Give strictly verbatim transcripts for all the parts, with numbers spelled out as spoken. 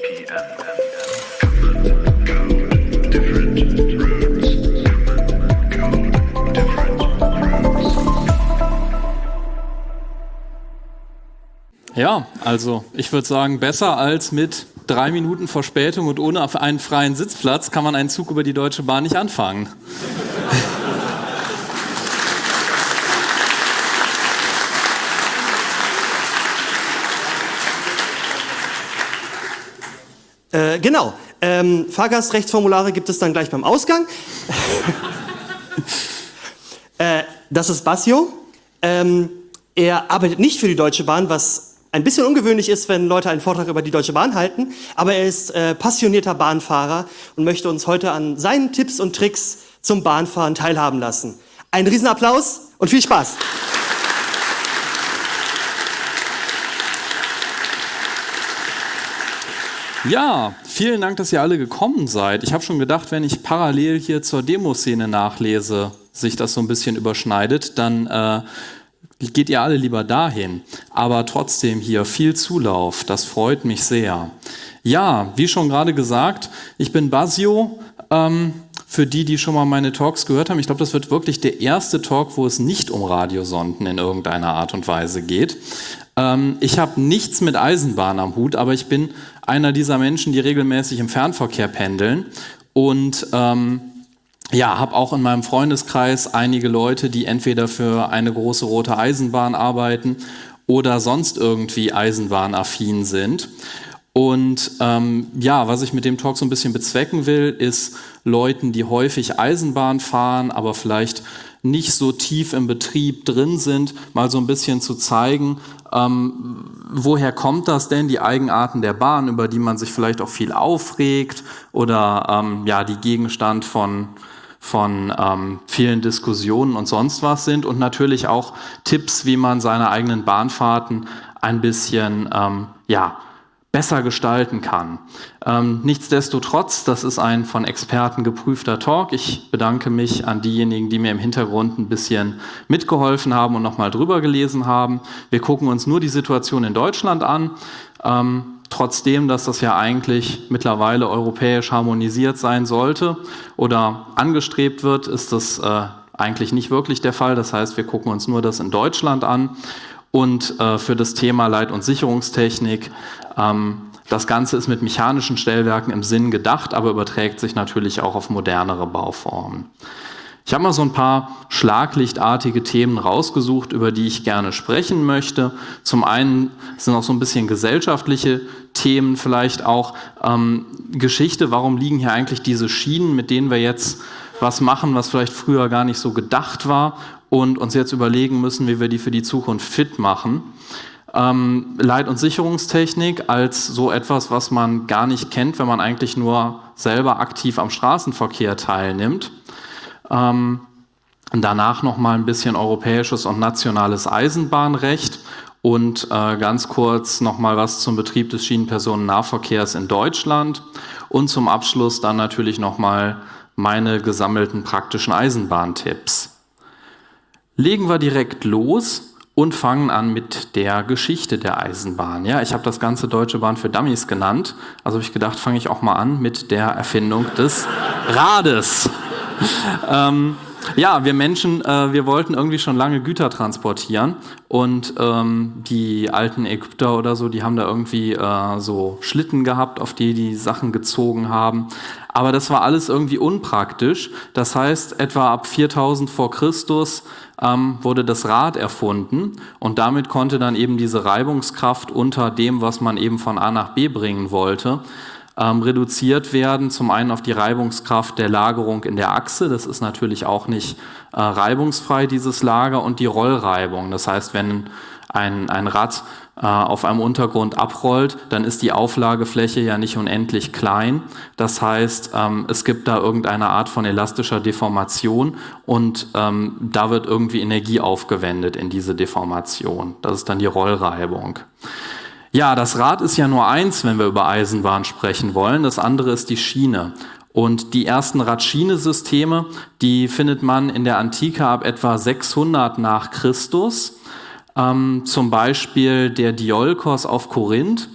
Ja, also ich würde sagen, besser als mit drei Minuten Verspätung und ohne einen freien Sitzplatz kann man einen Zug über die Deutsche Bahn nicht anfangen. Äh, genau. Ähm, Fahrgastrechtsformulare gibt es dann gleich beim Ausgang. äh, das ist Basio. Ähm, er arbeitet nicht für die Deutsche Bahn, was ein bisschen ungewöhnlich ist, wenn Leute einen Vortrag über die Deutsche Bahn halten, aber er ist äh, passionierter Bahnfahrer und möchte uns heute an seinen Tipps und Tricks zum Bahnfahren teilhaben lassen. Einen Riesenapplaus und viel Spaß! Ja, vielen Dank, dass ihr alle gekommen seid. Ich habe schon gedacht, wenn ich parallel hier zur Demoszene nachlese, sich das so ein bisschen überschneidet, dann äh, geht ihr alle lieber dahin. Aber trotzdem hier viel Zulauf, das freut mich sehr. Ja, wie schon gerade gesagt, ich bin Basio. Ähm, für die, die schon mal meine Talks gehört haben, ich glaube, das wird wirklich der erste Talk, wo es nicht um Radiosonden in irgendeiner Art und Weise geht. Ähm, ich habe nichts mit Eisenbahn am Hut, aber ich bin einer dieser Menschen, die regelmäßig im Fernverkehr pendeln und ähm, ja, habe auch in meinem Freundeskreis einige Leute, die entweder für eine große rote Eisenbahn arbeiten oder sonst irgendwie eisenbahnaffin sind. Und ähm, ja, was ich mit dem Talk so ein bisschen bezwecken will, ist Leuten, die häufig Eisenbahn fahren, aber vielleicht nicht so tief im Betrieb drin sind, mal so ein bisschen zu zeigen, ähm, woher kommt das denn, die Eigenarten der Bahn, über die man sich vielleicht auch viel aufregt oder ähm, ja, die Gegenstand von von ähm, vielen Diskussionen und sonst was sind und natürlich auch Tipps, wie man seine eigenen Bahnfahrten ein bisschen ähm, ja, besser gestalten kann. Ähm, nichtsdestotrotz, das ist ein von Experten geprüfter Talk. Ich bedanke mich an diejenigen, die mir im Hintergrund ein bisschen mitgeholfen haben und nochmal drüber gelesen haben. Wir gucken uns nur die Situation in Deutschland an. Ähm, Trotzdem, dass das ja eigentlich mittlerweile europäisch harmonisiert sein sollte oder angestrebt wird, ist das äh, eigentlich nicht wirklich der Fall. Das heißt, wir gucken uns nur das in Deutschland an. Und äh, für das Thema Leit- und Sicherungstechnik, ähm, das Ganze ist mit mechanischen Stellwerken im Sinn gedacht, aber überträgt sich natürlich auch auf modernere Bauformen. Ich habe mal so ein paar schlaglichtartige Themen rausgesucht, über die ich gerne sprechen möchte. Zum einen sind auch so ein bisschen gesellschaftliche Themen, vielleicht auch ähm, Geschichte. Warum liegen hier eigentlich diese Schienen, mit denen wir jetzt was machen, was vielleicht früher gar nicht so gedacht war und uns jetzt überlegen müssen, wie wir die für die Zukunft fit machen. Ähm, Leit- und Sicherungstechnik als so etwas, was man gar nicht kennt, wenn man eigentlich nur selber aktiv am Straßenverkehr teilnimmt. Ähm, danach nochmal ein bisschen europäisches und nationales Eisenbahnrecht und äh, ganz kurz nochmal was zum Betrieb des Schienenpersonennahverkehrs in Deutschland und zum Abschluss dann natürlich nochmal meine gesammelten praktischen Eisenbahntipps. Legen wir direkt los und fangen an mit der Geschichte der Eisenbahn. Ja, ich habe das Ganze Deutsche Bahn für Dummies genannt, also habe ich gedacht, fange ich auch mal an mit der Erfindung des Rades. ähm, ja, wir Menschen, äh, wir wollten irgendwie schon lange Güter transportieren und ähm, die alten Ägypter oder so, die haben da irgendwie äh, so Schlitten gehabt, auf die die Sachen gezogen haben. Aber das war alles irgendwie unpraktisch. Das heißt, etwa ab viertausend vor Christus ähm, wurde das Rad erfunden und damit konnte dann eben diese Reibungskraft unter dem, was man eben von A nach B bringen wollte, ähm, reduziert werden. Zum einen auf die Reibungskraft der Lagerung in der Achse. Das ist natürlich auch nicht äh, reibungsfrei, dieses Lager, und die Rollreibung. Das heißt, wenn ein, ein Rad äh, auf einem Untergrund abrollt, dann ist die Auflagefläche ja nicht unendlich klein. Das heißt, ähm, es gibt da irgendeine Art von elastischer Deformation und ähm, da wird irgendwie Energie aufgewendet in diese Deformation. Das ist dann die Rollreibung. Ja, das Rad ist ja nur eins, wenn wir über Eisenbahn sprechen wollen. Das andere ist die Schiene. Und die ersten Radschiene-Systeme, die findet man in der Antike ab etwa sechshundert nach Christus. Ähm, zum Beispiel der Diolkos auf Korinth.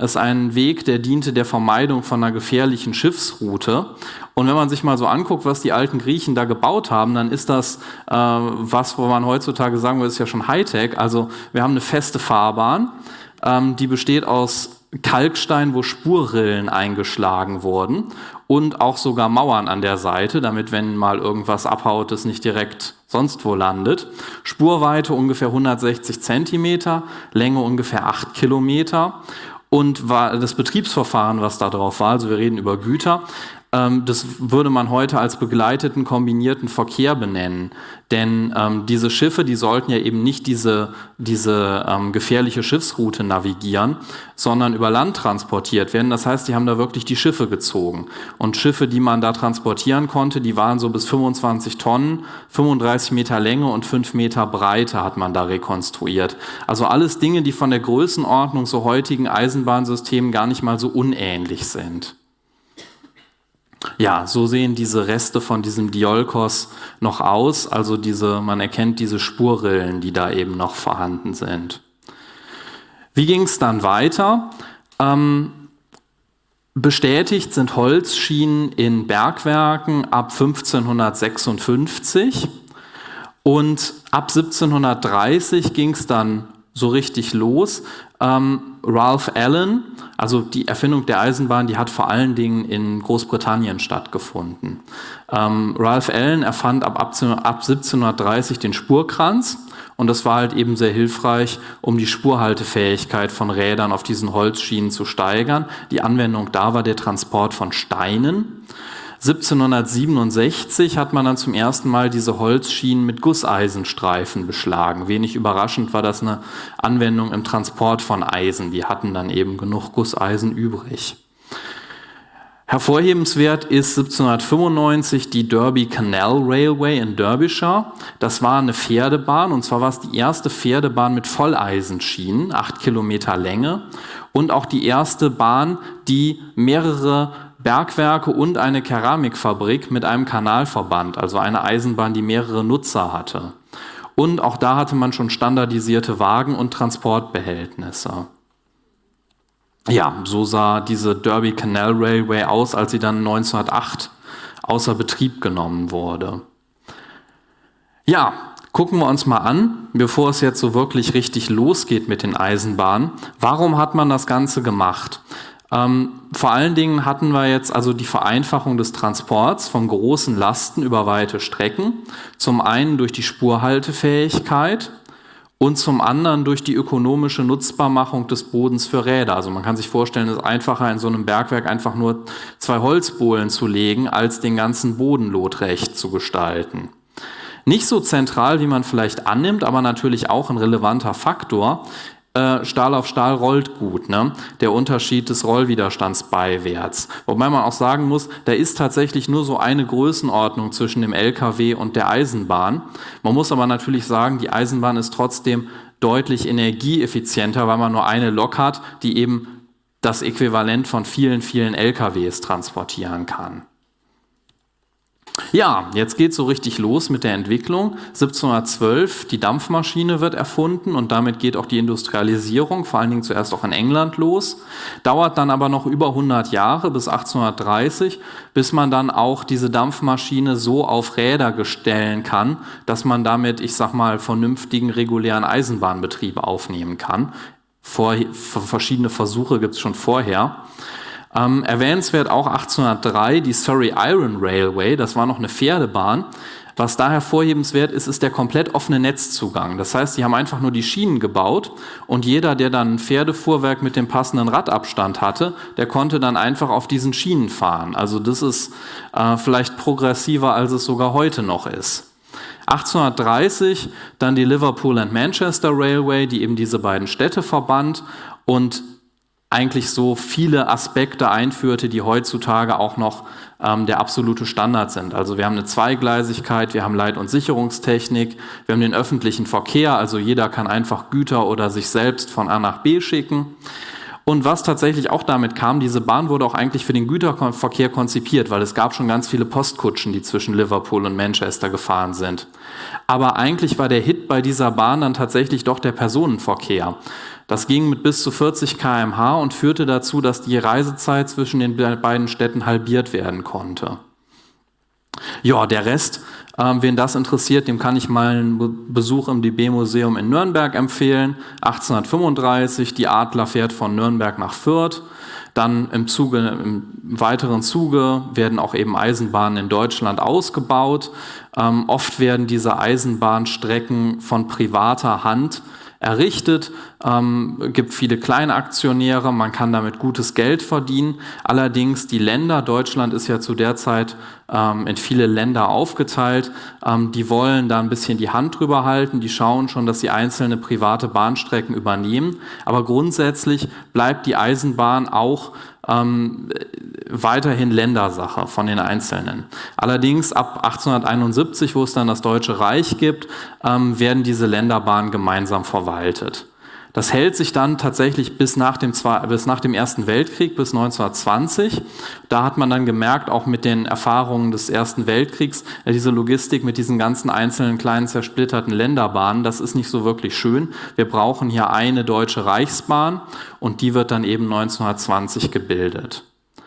ist ein Weg, der diente der Vermeidung von einer gefährlichen Schiffsroute. Und wenn man sich mal so anguckt, was die alten Griechen da gebaut haben, dann ist das äh, was, wo man heutzutage sagen würde, ist ja schon Hightech. Also wir haben eine feste Fahrbahn, ähm, die besteht aus Kalkstein, wo Spurrillen eingeschlagen wurden und auch sogar Mauern an der Seite, damit, wenn mal irgendwas abhaut, es nicht direkt sonst wo landet. Spurweite ungefähr hundertsechzig Zentimeter, Länge ungefähr acht Kilometer und war das Betriebsverfahren, was da drauf war, also wir reden über Güter, ähm, das würde man heute als begleiteten kombinierten Verkehr benennen. Denn ähm, diese Schiffe, die sollten ja eben nicht diese, diese ähm, gefährliche Schiffsroute navigieren, sondern über Land transportiert werden. Das heißt, die haben da wirklich die Schiffe gezogen. Und Schiffe, die man da transportieren konnte, die waren so bis fünfundzwanzig Tonnen, fünfunddreißig Meter Länge und fünf Meter Breite hat man da rekonstruiert. Also alles Dinge, die von der Größenordnung so heutigen Eisenbahnsystemen gar nicht mal so unähnlich sind. Ja, so sehen diese Reste von diesem Diolkos noch aus, also diese, man erkennt diese Spurrillen, die da eben noch vorhanden sind. Wie ging es dann weiter? Ähm, bestätigt sind Holzschienen in Bergwerken ab fünfzehnhundertsechsundfünfzig und ab siebzehnhundertdreißig ging es dann so richtig los. Ähm, Ralph Allen, also die Erfindung der Eisenbahn, die hat vor allen Dingen in Großbritannien stattgefunden. Ähm, Ralph Allen erfand ab, ab siebzehnhundertdreißig den Spurkranz und das war halt eben sehr hilfreich, um die Spurhaltefähigkeit von Rädern auf diesen Holzschienen zu steigern. Die Anwendung da war der Transport von Steinen. siebzehnhundertsiebenundsechzig hat man dann zum ersten Mal diese Holzschienen mit Gusseisenstreifen beschlagen. Wenig überraschend war das eine Anwendung im Transport von Eisen. Die hatten dann eben genug Gusseisen übrig. Hervorhebenswert ist siebzehnhundertfünfundneunzig die Derby Canal Railway in Derbyshire. Das war eine Pferdebahn und zwar war es die erste Pferdebahn mit Volleisenschienen, acht Kilometer Länge und auch die erste Bahn, die mehrere Bergwerke und eine Keramikfabrik mit einem Kanal verband, also eine Eisenbahn, die mehrere Nutzer hatte. Und auch da hatte man schon standardisierte Wagen und Transportbehältnisse. Ja, so sah diese Derby Canal Railway aus, als sie dann neunzehnhundertacht außer Betrieb genommen wurde. Ja, gucken wir uns mal an, bevor es jetzt so wirklich richtig losgeht mit den Eisenbahnen. Warum hat man das Ganze gemacht? Ähm, vor allen Dingen hatten wir jetzt also die Vereinfachung des Transports von großen Lasten über weite Strecken. Zum einen durch die Spurhaltefähigkeit und zum anderen durch die ökonomische Nutzbarmachung des Bodens für Räder. Also man kann sich vorstellen, es ist einfacher in so einem Bergwerk einfach nur zwei Holzbohlen zu legen, als den ganzen Boden lotrecht zu gestalten. Nicht so zentral, wie man vielleicht annimmt, aber natürlich auch ein relevanter Faktor. Äh, Stahl auf Stahl rollt gut, ne? Der Unterschied des Rollwiderstands beiwärts. Wobei man auch sagen muss, da ist tatsächlich nur so eine Größenordnung zwischen dem L K W und der Eisenbahn. Man muss aber natürlich sagen, die Eisenbahn ist trotzdem deutlich energieeffizienter, weil man nur eine Lok hat, die eben das Äquivalent von vielen, vielen L K Ws transportieren kann. Ja, jetzt geht es so richtig los mit der Entwicklung. siebzehnhundertzwölf, die Dampfmaschine wird erfunden und damit geht auch die Industrialisierung, vor allen Dingen zuerst auch in England los. Dauert dann aber noch über hundert Jahre, bis achtzehnhundertdreißig, bis man dann auch diese Dampfmaschine so auf Räder stellen kann, dass man damit, ich sag mal, vernünftigen regulären Eisenbahnbetrieb aufnehmen kann. Vor, verschiedene Versuche gibt es schon vorher. Ähm, erwähnenswert auch achtzehnhundertdrei die Surrey Iron Railway, das war noch eine Pferdebahn. Was da hervorhebenswert ist, ist der komplett offene Netzzugang. Das heißt, die haben einfach nur die Schienen gebaut und jeder, der dann ein Pferdefuhrwerk mit dem passenden Radabstand hatte, der konnte dann einfach auf diesen Schienen fahren. Also das ist äh, vielleicht progressiver, als es sogar heute noch ist. achtzehnhundertdreißig dann die Liverpool and Manchester Railway, die eben diese beiden Städte verband und eigentlich so viele Aspekte einführte, die heutzutage auch noch ähm, der absolute Standard sind. Also wir haben eine Zweigleisigkeit, wir haben Leit- und Sicherungstechnik, wir haben den öffentlichen Verkehr, also jeder kann einfach Güter oder sich selbst von A nach B schicken. Und was tatsächlich auch damit kam, diese Bahn wurde auch eigentlich für den Güterverkehr konzipiert, weil es gab schon ganz viele Postkutschen, die zwischen Liverpool und Manchester gefahren sind. Aber eigentlich war der Hit bei dieser Bahn dann tatsächlich doch der Personenverkehr. Das ging mit bis zu vierzig Kilometer pro Stunde und führte dazu, dass die Reisezeit zwischen den beiden Städten halbiert werden konnte. Ja, der Rest, ähm, wen das interessiert, dem kann ich mal einen Besuch im D B-Museum in Nürnberg empfehlen. achtzehnhundertfünfunddreißig, die Adler fährt von Nürnberg nach Fürth. Dann im, Zuge, im weiteren Zuge werden auch eben Eisenbahnen in Deutschland ausgebaut. Ähm, oft werden diese Eisenbahnstrecken von privater Hand errichtet, ähm, gibt viele Kleinaktionäre, man kann damit gutes Geld verdienen. Allerdings die Länder, Deutschland ist ja zu der Zeit ähm, in viele Länder aufgeteilt, ähm, die wollen da ein bisschen die Hand drüber halten, die schauen schon, dass sie einzelne private Bahnstrecken übernehmen. Aber grundsätzlich bleibt die Eisenbahn auch ähm, weiterhin Ländersache von den Einzelnen. Allerdings ab achtzehnhunderteinundsiebzig, wo es dann das Deutsche Reich gibt, ähm, werden diese Länderbahnen gemeinsam verwaltet. Das hält sich dann tatsächlich bis nach dem, bis nach dem Ersten Weltkrieg, bis neunzehnhundertzwanzig. Da hat man dann gemerkt, auch mit den Erfahrungen des Ersten Weltkriegs, diese Logistik mit diesen ganzen einzelnen kleinen zersplitterten Länderbahnen, das ist nicht so wirklich schön. Wir brauchen hier eine Deutsche Reichsbahn und die wird dann eben neunzehnhundertzwanzig gebildet.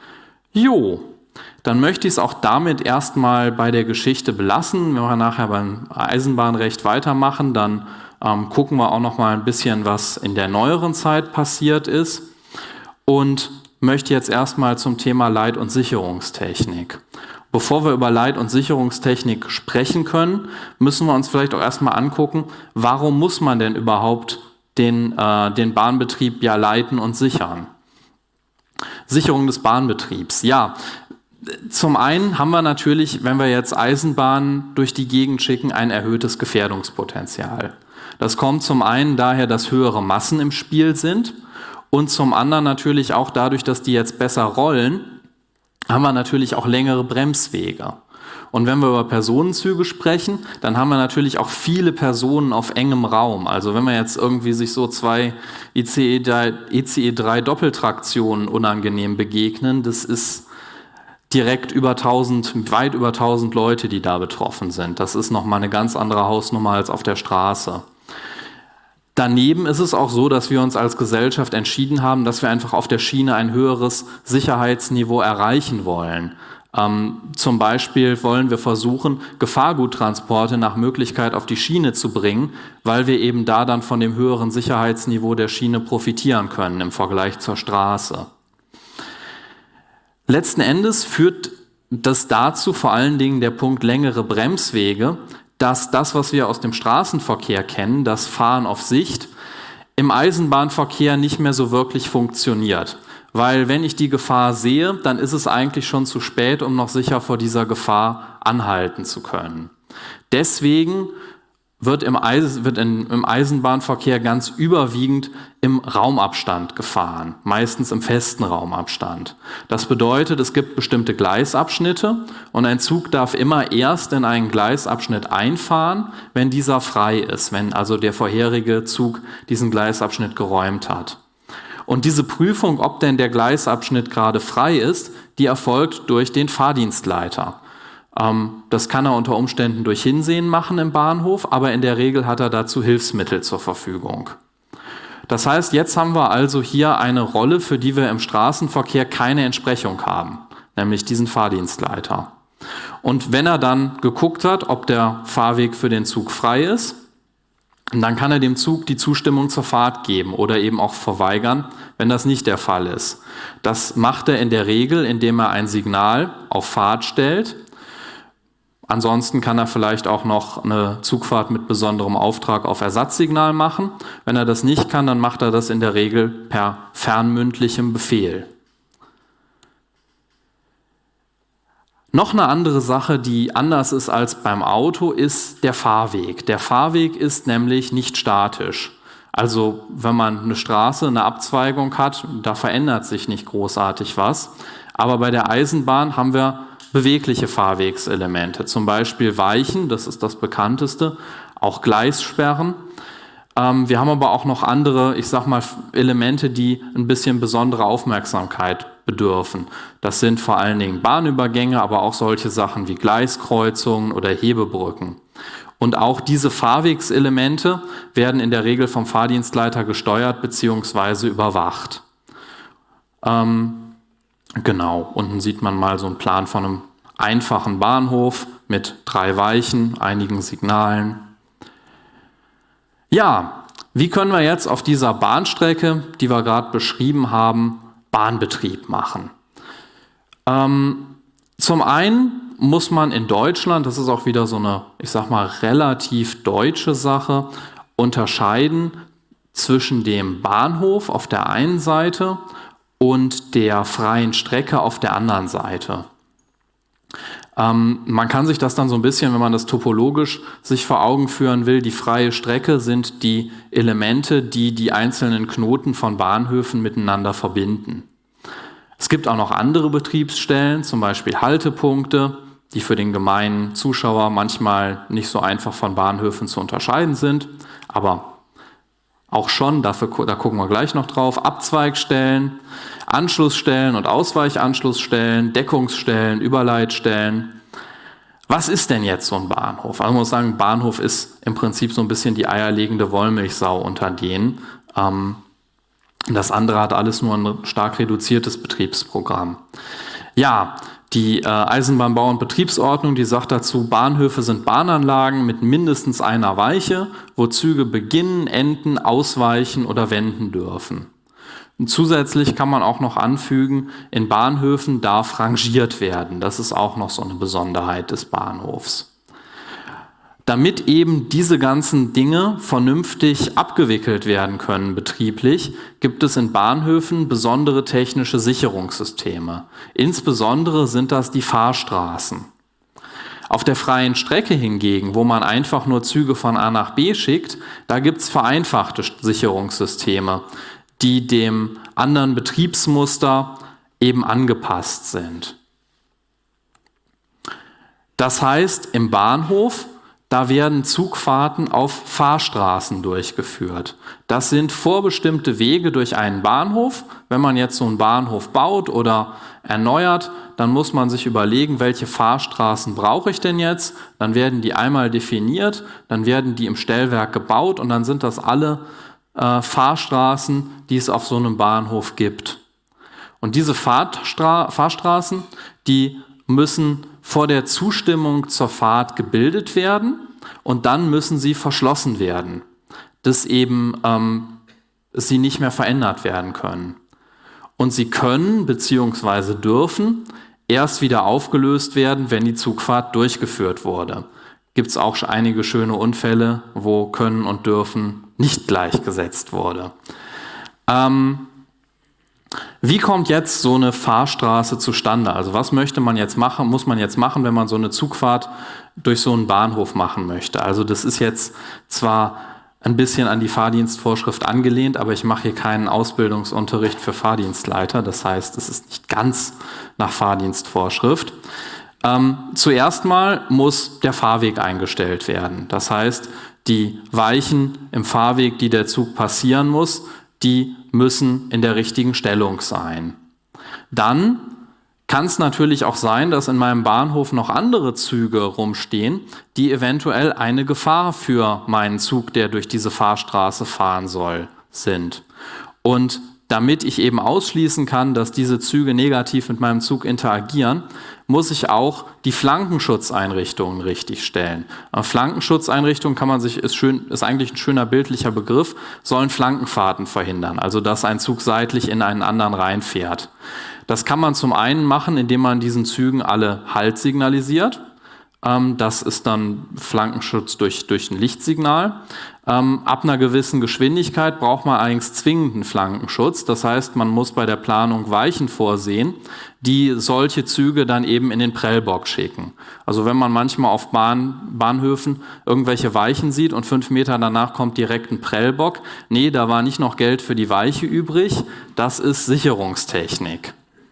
Jo, dann möchte ich es auch damit erstmal bei der Geschichte belassen. Wenn wir nachher beim Eisenbahnrecht weitermachen, dann ähm, gucken wir auch noch mal ein bisschen, was in der neueren Zeit passiert ist. Und möchte jetzt erstmal zum Thema Leit- und Sicherungstechnik. Bevor wir über Leit- und Sicherungstechnik sprechen können, müssen wir uns vielleicht auch erstmal angucken, warum muss man denn überhaupt den, äh, den Bahnbetrieb ja leiten und sichern? Sicherung des Bahnbetriebs. Ja, zum einen haben wir natürlich, wenn wir jetzt Eisenbahnen durch die Gegend schicken, ein erhöhtes Gefährdungspotenzial. Das kommt zum einen daher, dass höhere Massen im Spiel sind und zum anderen natürlich auch dadurch, dass die jetzt besser rollen, haben wir natürlich auch längere Bremswege. Und wenn wir über Personenzüge sprechen, dann haben wir natürlich auch viele Personen auf engem Raum. Also wenn man jetzt irgendwie sich so zwei I C E drei Doppeltraktionen unangenehm begegnen, das ist direkt über tausend, weit über tausend Leute, die da betroffen sind. Das ist nochmal eine ganz andere Hausnummer als auf der Straße. Daneben ist es auch so, dass wir uns als Gesellschaft entschieden haben, dass wir einfach auf der Schiene ein höheres Sicherheitsniveau erreichen wollen. Ähm, zum Beispiel wollen wir versuchen, Gefahrguttransporte nach Möglichkeit auf die Schiene zu bringen, weil wir eben da dann von dem höheren Sicherheitsniveau der Schiene profitieren können im Vergleich zur Straße. Letzten Endes führt das dazu, vor allen Dingen der Punkt längere Bremswege, dass das, was wir aus dem Straßenverkehr kennen, das Fahren auf Sicht, im Eisenbahnverkehr nicht mehr so wirklich funktioniert. Weil wenn ich die Gefahr sehe, dann ist es eigentlich schon zu spät, um noch sicher vor dieser Gefahr anhalten zu können. Deswegen wird im, Eis, wird in, im Eisenbahnverkehr ganz überwiegend im Raumabstand gefahren, meistens im festen Raumabstand. Das bedeutet, es gibt bestimmte Gleisabschnitte und ein Zug darf immer erst in einen Gleisabschnitt einfahren, wenn dieser frei ist, wenn also der vorherige Zug diesen Gleisabschnitt geräumt hat. Und diese Prüfung, ob denn der Gleisabschnitt gerade frei ist, die erfolgt durch den Fahrdienstleiter. Das kann er unter Umständen durch Hinsehen machen im Bahnhof, aber in der Regel hat er dazu Hilfsmittel zur Verfügung. Das heißt, jetzt haben wir also hier eine Rolle, für die wir im Straßenverkehr keine Entsprechung haben, nämlich diesen Fahrdienstleiter. Und wenn er dann geguckt hat, ob der Fahrweg für den Zug frei ist, dann kann er dem Zug die Zustimmung zur Fahrt geben oder eben auch verweigern, wenn das nicht der Fall ist. Das macht er in der Regel, indem er ein Signal auf Fahrt stellt. Ansonsten kann er vielleicht auch noch eine Zugfahrt mit besonderem Auftrag auf Ersatzsignal machen. Wenn er das nicht kann, dann macht er das in der Regel per fernmündlichem Befehl. Noch eine andere Sache, die anders ist als beim Auto, ist der Fahrweg. Der Fahrweg ist nämlich nicht statisch. Also wenn man eine Straße, eine Abzweigung hat, da verändert sich nicht großartig was. Aber bei der Eisenbahn haben wir bewegliche Fahrwegselemente, zum Beispiel Weichen, das ist das bekannteste, auch Gleissperren. Ähm, wir haben aber auch noch andere, ich sag mal, Elemente, die ein bisschen besondere Aufmerksamkeit bedürfen. Das sind vor allen Dingen Bahnübergänge, aber auch solche Sachen wie Gleiskreuzungen oder Hebebrücken. Und auch diese Fahrwegselemente werden in der Regel vom Fahrdienstleiter gesteuert bzw. überwacht. Ähm, genau, unten sieht man mal so einen Plan von einem einfachen Bahnhof mit drei Weichen, einigen Signalen. Ja, wie können wir jetzt auf dieser Bahnstrecke, die wir gerade beschrieben haben, Bahnbetrieb machen? Ähm, zum einen muss man in Deutschland, das ist auch wieder so eine, ich sag mal, relativ deutsche Sache, unterscheiden zwischen dem Bahnhof auf der einen Seite und der freien Strecke auf der anderen Seite. Ähm, man kann sich das dann so ein bisschen, wenn man das topologisch sich vor Augen führen will, die freie Strecke sind die Elemente, die die einzelnen Knoten von Bahnhöfen miteinander verbinden. Es gibt auch noch andere Betriebsstellen, zum Beispiel Haltepunkte, die für den gemeinen Zuschauer manchmal nicht so einfach von Bahnhöfen zu unterscheiden sind, aber auch schon, dafür, da gucken wir gleich noch drauf, Abzweigstellen, Anschlussstellen und Ausweichanschlussstellen, Deckungsstellen, Überleitstellen. Was ist denn jetzt so ein Bahnhof? Also man muss sagen, Bahnhof ist im Prinzip so ein bisschen die eierlegende Wollmilchsau unter denen. Ähm, das andere hat alles nur ein stark reduziertes Betriebsprogramm. Ja, die äh, Eisenbahnbau- und Betriebsordnung, die sagt dazu, Bahnhöfe sind Bahnanlagen mit mindestens einer Weiche, wo Züge beginnen, enden, ausweichen oder wenden dürfen. Und zusätzlich kann man auch noch anfügen, in Bahnhöfen darf rangiert werden. Das ist auch noch so eine Besonderheit des Bahnhofs. Damit eben diese ganzen Dinge vernünftig abgewickelt werden können betrieblich, gibt es in Bahnhöfen besondere technische Sicherungssysteme. Insbesondere sind das die Fahrstraßen. Auf der freien Strecke hingegen, wo man einfach nur Züge von A nach B schickt, da gibt es vereinfachte Sicherungssysteme, die dem anderen Betriebsmuster eben angepasst sind. Das heißt, im Bahnhof, da werden Zugfahrten auf Fahrstraßen durchgeführt. Das sind vorbestimmte Wege durch einen Bahnhof. Wenn man jetzt so einen Bahnhof baut oder erneuert, dann muss man sich überlegen, welche Fahrstraßen brauche ich denn jetzt? Dann werden die einmal definiert, dann werden die im Stellwerk gebaut und dann sind das alle äh, Fahrstraßen, die es auf so einem Bahnhof gibt. Und diese Fahrtstra- Fahrstraßen, die müssen vor der Zustimmung zur Fahrt gebildet werden und dann müssen sie verschlossen werden, dass eben ähm, sie nicht mehr verändert werden können. Und sie können bzw. dürfen erst wieder aufgelöst werden, wenn die Zugfahrt durchgeführt wurde. Gibt es auch einige schöne Unfälle, wo können und dürfen nicht gleichgesetzt wurde. Ähm, Wie kommt jetzt so eine Fahrstraße zustande? Also was möchte man jetzt machen, muss man jetzt machen, wenn man so eine Zugfahrt durch so einen Bahnhof machen möchte? Also das ist jetzt zwar ein bisschen an die Fahrdienstvorschrift angelehnt, aber ich mache hier keinen Ausbildungsunterricht für Fahrdienstleiter. Das heißt, es ist nicht ganz nach Fahrdienstvorschrift. Ähm, zuerst mal muss der Fahrweg eingestellt werden. Das heißt, die Weichen im Fahrweg, die der Zug passieren muss, die müssen in der richtigen Stellung sein. Dann kann es natürlich auch sein, dass in meinem Bahnhof noch andere Züge rumstehen, die eventuell eine Gefahr für meinen Zug, der durch diese Fahrstraße fahren soll, sind. Und damit ich eben ausschließen kann, dass diese Züge negativ mit meinem Zug interagieren, muss ich auch die Flankenschutzeinrichtungen richtig stellen. Aber Flankenschutzeinrichtungen kann man sich, ist schön, ist eigentlich ein schöner bildlicher Begriff, sollen Flankenfahrten verhindern, also dass ein Zug seitlich in einen anderen reinfährt. Das kann man zum einen machen, indem man diesen Zügen alle Halt signalisiert. Das ist dann Flankenschutz durch, durch ein Lichtsignal. Ähm, ab einer gewissen Geschwindigkeit braucht man eigentlich zwingenden Flankenschutz. Das heißt, man muss bei der Planung Weichen vorsehen, die solche Züge dann eben in den Prellbock schicken. Also wenn man manchmal auf Bahn, Bahnhöfen irgendwelche Weichen sieht und fünf Meter danach kommt direkt ein Prellbock, nee, da war nicht noch Geld für die Weiche übrig, das ist Sicherungstechnik.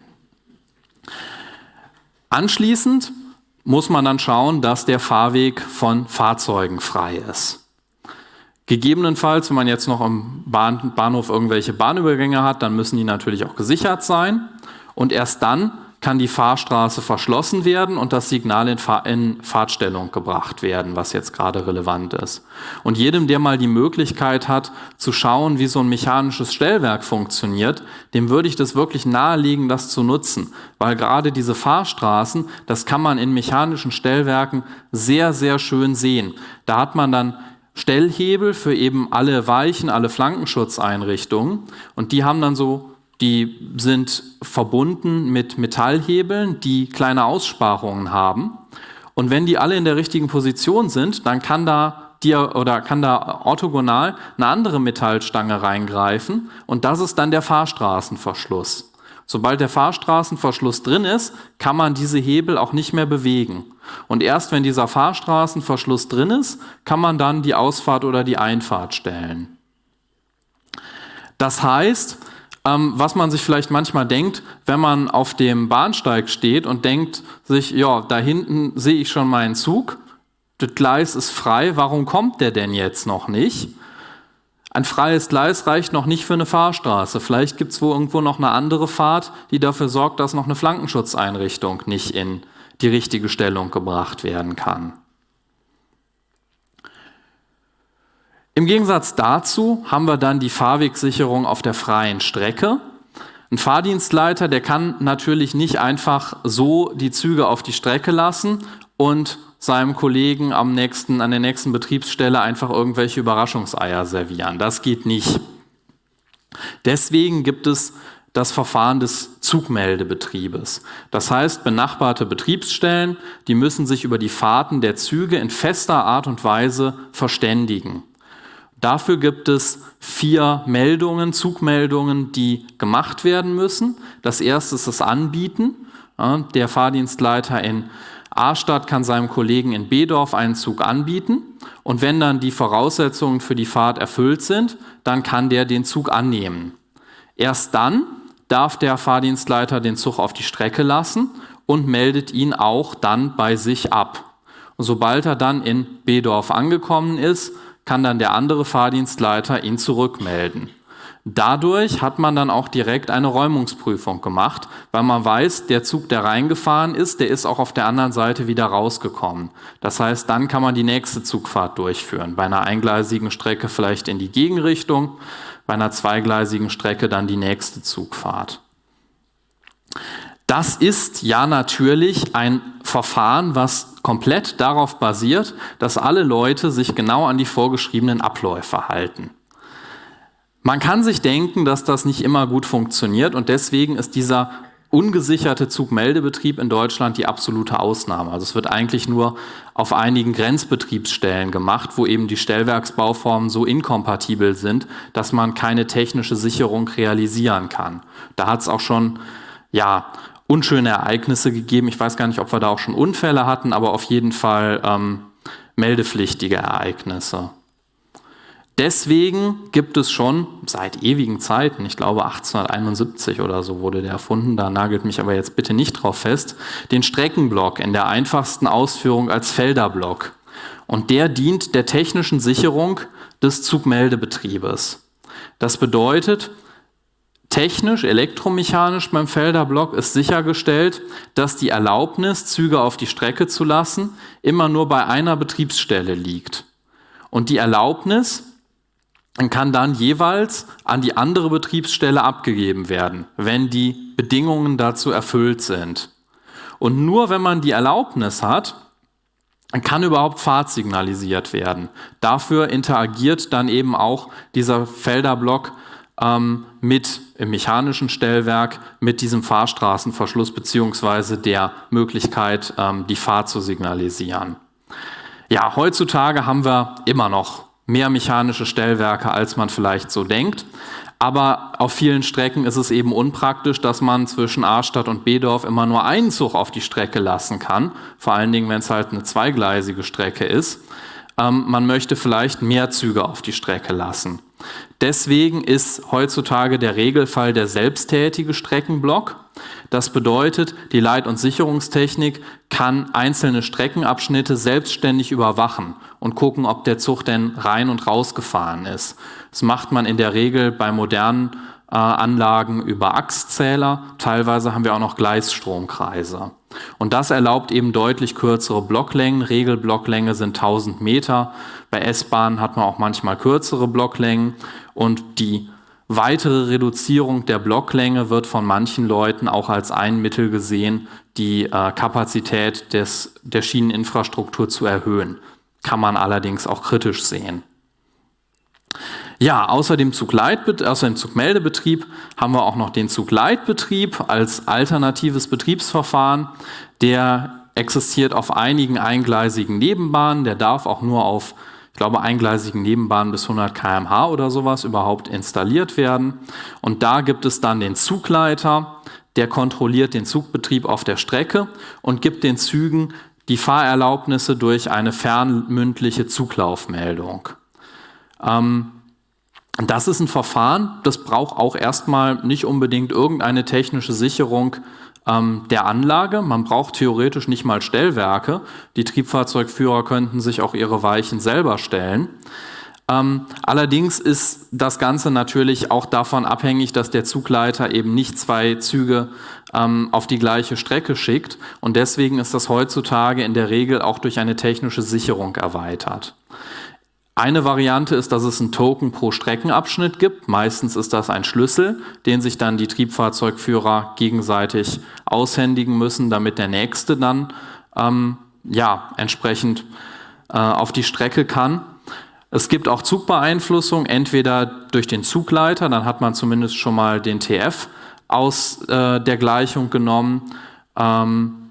Anschließend muss man dann schauen, dass der Fahrweg von Fahrzeugen frei ist. Gegebenenfalls, wenn man jetzt noch am Bahn, Bahnhof irgendwelche Bahnübergänge hat, dann müssen die natürlich auch gesichert sein. Und erst dann kann die Fahrstraße verschlossen werden und das Signal in, Fahr- in Fahrtstellung gebracht werden, was jetzt gerade relevant ist. Und jedem, der mal die Möglichkeit hat, zu schauen, wie so ein mechanisches Stellwerk funktioniert, dem würde ich das wirklich nahelegen, das zu nutzen. Weil gerade diese Fahrstraßen, das kann man in mechanischen Stellwerken sehr, sehr schön sehen. Da hat man dann Stellhebel für eben alle Weichen, alle Flankenschutzeinrichtungen und die haben dann so Die sind verbunden mit Metallhebeln, die kleine Aussparungen haben. Und wenn die alle in der richtigen Position sind, dann kann da, dia- oder kann da orthogonal eine andere Metallstange reingreifen. Und das ist dann der Fahrstraßenverschluss. Sobald der Fahrstraßenverschluss drin ist, kann man diese Hebel auch nicht mehr bewegen. Und erst wenn dieser Fahrstraßenverschluss drin ist, kann man dann die Ausfahrt oder die Einfahrt stellen. Das heißt, was man sich vielleicht manchmal denkt, wenn man auf dem Bahnsteig steht und denkt sich, ja, da hinten sehe ich schon meinen Zug, das Gleis ist frei, warum kommt der denn jetzt noch nicht? Ein freies Gleis reicht noch nicht für eine Fahrstraße. Vielleicht gibt es wo irgendwo noch eine andere Fahrt, die dafür sorgt, dass noch eine Flankenschutzeinrichtung nicht in die richtige Stellung gebracht werden kann. Im Gegensatz dazu haben wir dann die Fahrwegsicherung auf der freien Strecke. Ein Fahrdienstleiter, der kann natürlich nicht einfach so die Züge auf die Strecke lassen und seinem Kollegen am nächsten, an der nächsten Betriebsstelle einfach irgendwelche Überraschungseier servieren. Das geht nicht. Deswegen gibt es das Verfahren des Zugmeldebetriebes. Das heißt, benachbarte Betriebsstellen, die müssen sich über die Fahrten der Züge in fester Art und Weise verständigen. Dafür gibt es vier Meldungen, Zugmeldungen, die gemacht werden müssen. Das erste ist das Anbieten. Der Fahrdienstleiter in A-Stadt kann seinem Kollegen in B-Dorf einen Zug anbieten. Und wenn dann die Voraussetzungen für die Fahrt erfüllt sind, dann kann der den Zug annehmen. Erst dann darf der Fahrdienstleiter den Zug auf die Strecke lassen und meldet ihn auch dann bei sich ab. Und sobald er dann in B-Dorf angekommen ist, kann dann der andere Fahrdienstleiter ihn zurückmelden. Dadurch hat man dann auch direkt eine Räumungsprüfung gemacht, weil man weiß, der Zug, der reingefahren ist, der ist auch auf der anderen Seite wieder rausgekommen. Das heißt, dann kann man die nächste Zugfahrt durchführen. Bei einer eingleisigen Strecke vielleicht in die Gegenrichtung, bei einer zweigleisigen Strecke dann die nächste Zugfahrt. Das ist ja natürlich ein Verfahren, was komplett darauf basiert, dass alle Leute sich genau an die vorgeschriebenen Abläufe halten. Man kann sich denken, dass das nicht immer gut funktioniert und deswegen ist dieser ungesicherte Zugmeldebetrieb in Deutschland die absolute Ausnahme. Also es wird eigentlich nur auf einigen Grenzbetriebsstellen gemacht, wo eben die Stellwerksbauformen so inkompatibel sind, dass man keine technische Sicherung realisieren kann. Da hat es auch schon, ja, unschöne Ereignisse gegeben. Ich weiß gar nicht, ob wir da auch schon Unfälle hatten, aber auf jeden Fall ähm, meldepflichtige Ereignisse. Deswegen gibt es schon seit ewigen Zeiten, ich glaube achtzehnhunderteinundsiebzig oder so wurde der erfunden, da nagelt mich aber jetzt bitte nicht drauf fest, den Streckenblock in der einfachsten Ausführung als Felderblock. Und der dient der technischen Sicherung des Zugmeldebetriebes. Das bedeutet, technisch, elektromechanisch beim Felderblock ist sichergestellt, dass die Erlaubnis, Züge auf die Strecke zu lassen, immer nur bei einer Betriebsstelle liegt. Und die Erlaubnis kann dann jeweils an die andere Betriebsstelle abgegeben werden, wenn die Bedingungen dazu erfüllt sind. Und nur wenn man die Erlaubnis hat, kann überhaupt Fahrt signalisiert werden. Dafür interagiert dann eben auch dieser Felderblock ähm, mit im mechanischen Stellwerk mit diesem Fahrstraßenverschluss beziehungsweise der Möglichkeit, ähm, die Fahrt zu signalisieren. Ja, heutzutage haben wir immer noch mehr mechanische Stellwerke, als man vielleicht so denkt. Aber auf vielen Strecken ist es eben unpraktisch, dass man zwischen A-Stadt und B-Dorf immer nur einen Zug auf die Strecke lassen kann. Vor allen Dingen, wenn es halt eine zweigleisige Strecke ist. Ähm, man möchte vielleicht mehr Züge auf die Strecke lassen. Deswegen ist heutzutage der Regelfall der selbsttätige Streckenblock. Das bedeutet, die Leit- und Sicherungstechnik kann einzelne Streckenabschnitte selbstständig überwachen und gucken, ob der Zug denn rein und rausgefahren ist. Das macht man in der Regel bei modernen äh, Anlagen über Achszähler. Teilweise haben wir auch noch Gleisstromkreise. Und das erlaubt eben deutlich kürzere Blocklängen. Regelblocklänge sind tausend Meter. Bei S-Bahnen hat man auch manchmal kürzere Blocklängen. Und die weitere Reduzierung der Blocklänge wird von manchen Leuten auch als ein Mittel gesehen, die äh, Kapazität des, der Schieneninfrastruktur zu erhöhen. Kann man allerdings auch kritisch sehen. Ja, außer dem, Zugleit, außer dem Zugmeldebetrieb haben wir auch noch den Zugleitbetrieb als alternatives Betriebsverfahren. Der existiert auf einigen eingleisigen Nebenbahnen. Der darf auch nur auf, ich glaube, eingleisigen Nebenbahnen bis hundert Kilometer pro Stunde oder sowas überhaupt installiert werden. Und da gibt es dann den Zugleiter, der kontrolliert den Zugbetrieb auf der Strecke und gibt den Zügen die Fahrerlaubnisse durch eine fernmündliche Zuglaufmeldung. Ähm, Das ist ein Verfahren, das braucht auch erstmal nicht unbedingt irgendeine technische Sicherung ähm, der Anlage. Man braucht theoretisch nicht mal Stellwerke. Die Triebfahrzeugführer könnten sich auch ihre Weichen selber stellen. Ähm, allerdings ist das Ganze natürlich auch davon abhängig, dass der Zugleiter eben nicht zwei Züge ähm, auf die gleiche Strecke schickt. Und deswegen ist das heutzutage in der Regel auch durch eine technische Sicherung erweitert. Eine Variante ist, dass es einen Token pro Streckenabschnitt gibt. Meistens ist das ein Schlüssel, den sich dann die Triebfahrzeugführer gegenseitig aushändigen müssen, damit der Nächste dann ähm, ja, entsprechend äh, auf die Strecke kann. Es gibt auch Zugbeeinflussung, entweder durch den Zugleiter, dann hat man zumindest schon mal den T F aus äh, der Gleichung genommen, ähm,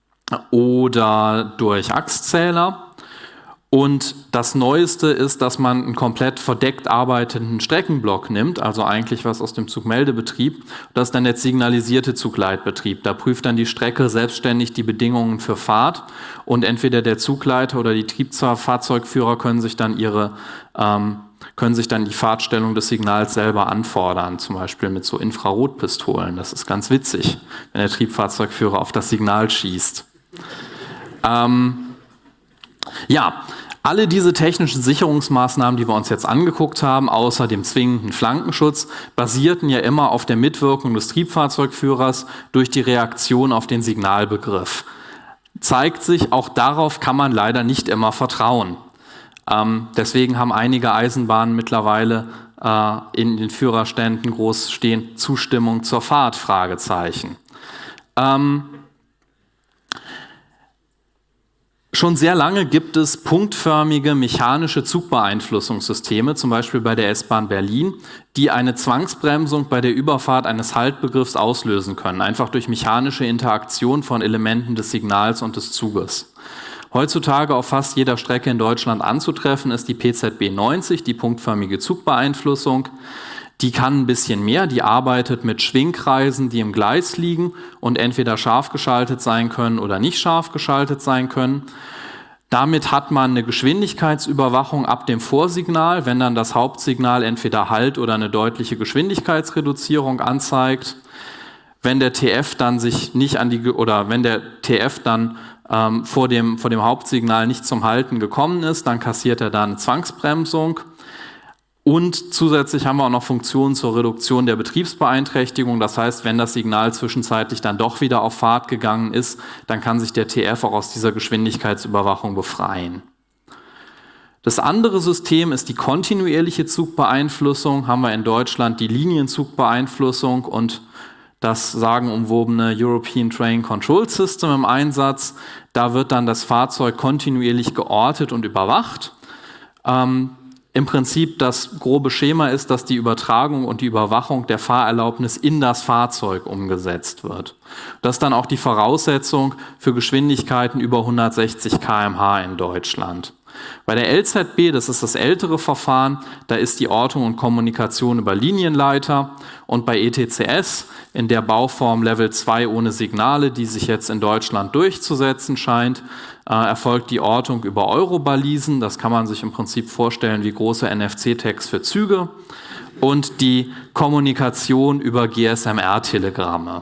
oder durch Achszähler. Und das Neueste ist, dass man einen komplett verdeckt arbeitenden Streckenblock nimmt, also eigentlich was aus dem Zugmeldebetrieb. Das ist dann der signalisierte Zugleitbetrieb. Da prüft dann die Strecke selbstständig die Bedingungen für Fahrt und entweder der Zugleiter oder die Triebfahrzeugführer können sich dann ihre ähm, können sich dann die Fahrtstellung des Signals selber anfordern, zum Beispiel mit so Infrarotpistolen. Das ist ganz witzig, wenn der Triebfahrzeugführer auf das Signal schießt. Ähm, Ja, alle diese technischen Sicherungsmaßnahmen, die wir uns jetzt angeguckt haben, außer dem zwingenden Flankenschutz, basierten ja immer auf der Mitwirkung des Triebfahrzeugführers durch die Reaktion auf den Signalbegriff. Zeigt sich, auch darauf kann man leider nicht immer vertrauen. Ähm, deswegen haben einige Eisenbahnen mittlerweile äh, in den Führerständen groß stehen, Zustimmung zur Fahrt, Fragezeichen. Ähm, Schon sehr lange gibt es punktförmige mechanische Zugbeeinflussungssysteme, zum Beispiel bei der S-Bahn Berlin, die eine Zwangsbremsung bei der Überfahrt eines Haltbegriffs auslösen können, einfach durch mechanische Interaktion von Elementen des Signals und des Zuges. Heutzutage auf fast jeder Strecke in Deutschland anzutreffen ist die P Z B neunzig, die punktförmige Zugbeeinflussung. Die kann ein bisschen mehr, die arbeitet mit Schwingkreisen, die im Gleis liegen und entweder scharf geschaltet sein können oder nicht scharf geschaltet sein können. Damit hat man eine Geschwindigkeitsüberwachung ab dem Vorsignal, wenn dann das Hauptsignal entweder Halt oder eine deutliche Geschwindigkeitsreduzierung anzeigt. Wenn der T F dann sich nicht an die oder wenn der T F dann ähm, vor dem vor dem Hauptsignal nicht zum Halten gekommen ist, dann kassiert er da eine Zwangsbremsung. Und zusätzlich haben wir auch noch Funktionen zur Reduktion der Betriebsbeeinträchtigung. Das heißt, wenn das Signal zwischenzeitlich dann doch wieder auf Fahrt gegangen ist, dann kann sich der T F auch aus dieser Geschwindigkeitsüberwachung befreien. Das andere System ist die kontinuierliche Zugbeeinflussung. Haben wir in Deutschland die Linienzugbeeinflussung und das sagenumwobene European Train Control System im Einsatz. Da wird dann das Fahrzeug kontinuierlich geortet und überwacht. Ähm, Im Prinzip das grobe Schema ist, dass die Übertragung und die Überwachung der Fahrerlaubnis in das Fahrzeug umgesetzt wird. Das ist dann auch die Voraussetzung für Geschwindigkeiten über hundertsechzig Kilometer pro Stunde in Deutschland. Bei der L Z B, das ist das ältere Verfahren, da ist die Ortung und Kommunikation über Linienleiter, und bei E T C S in der Bauform Level zwei ohne Signale, die sich jetzt in Deutschland durchzusetzen scheint, äh, erfolgt die Ortung über Eurobalisen. Das kann man sich im Prinzip vorstellen wie große N F C-Tags für Züge, und die Kommunikation über G S M R-Telegramme.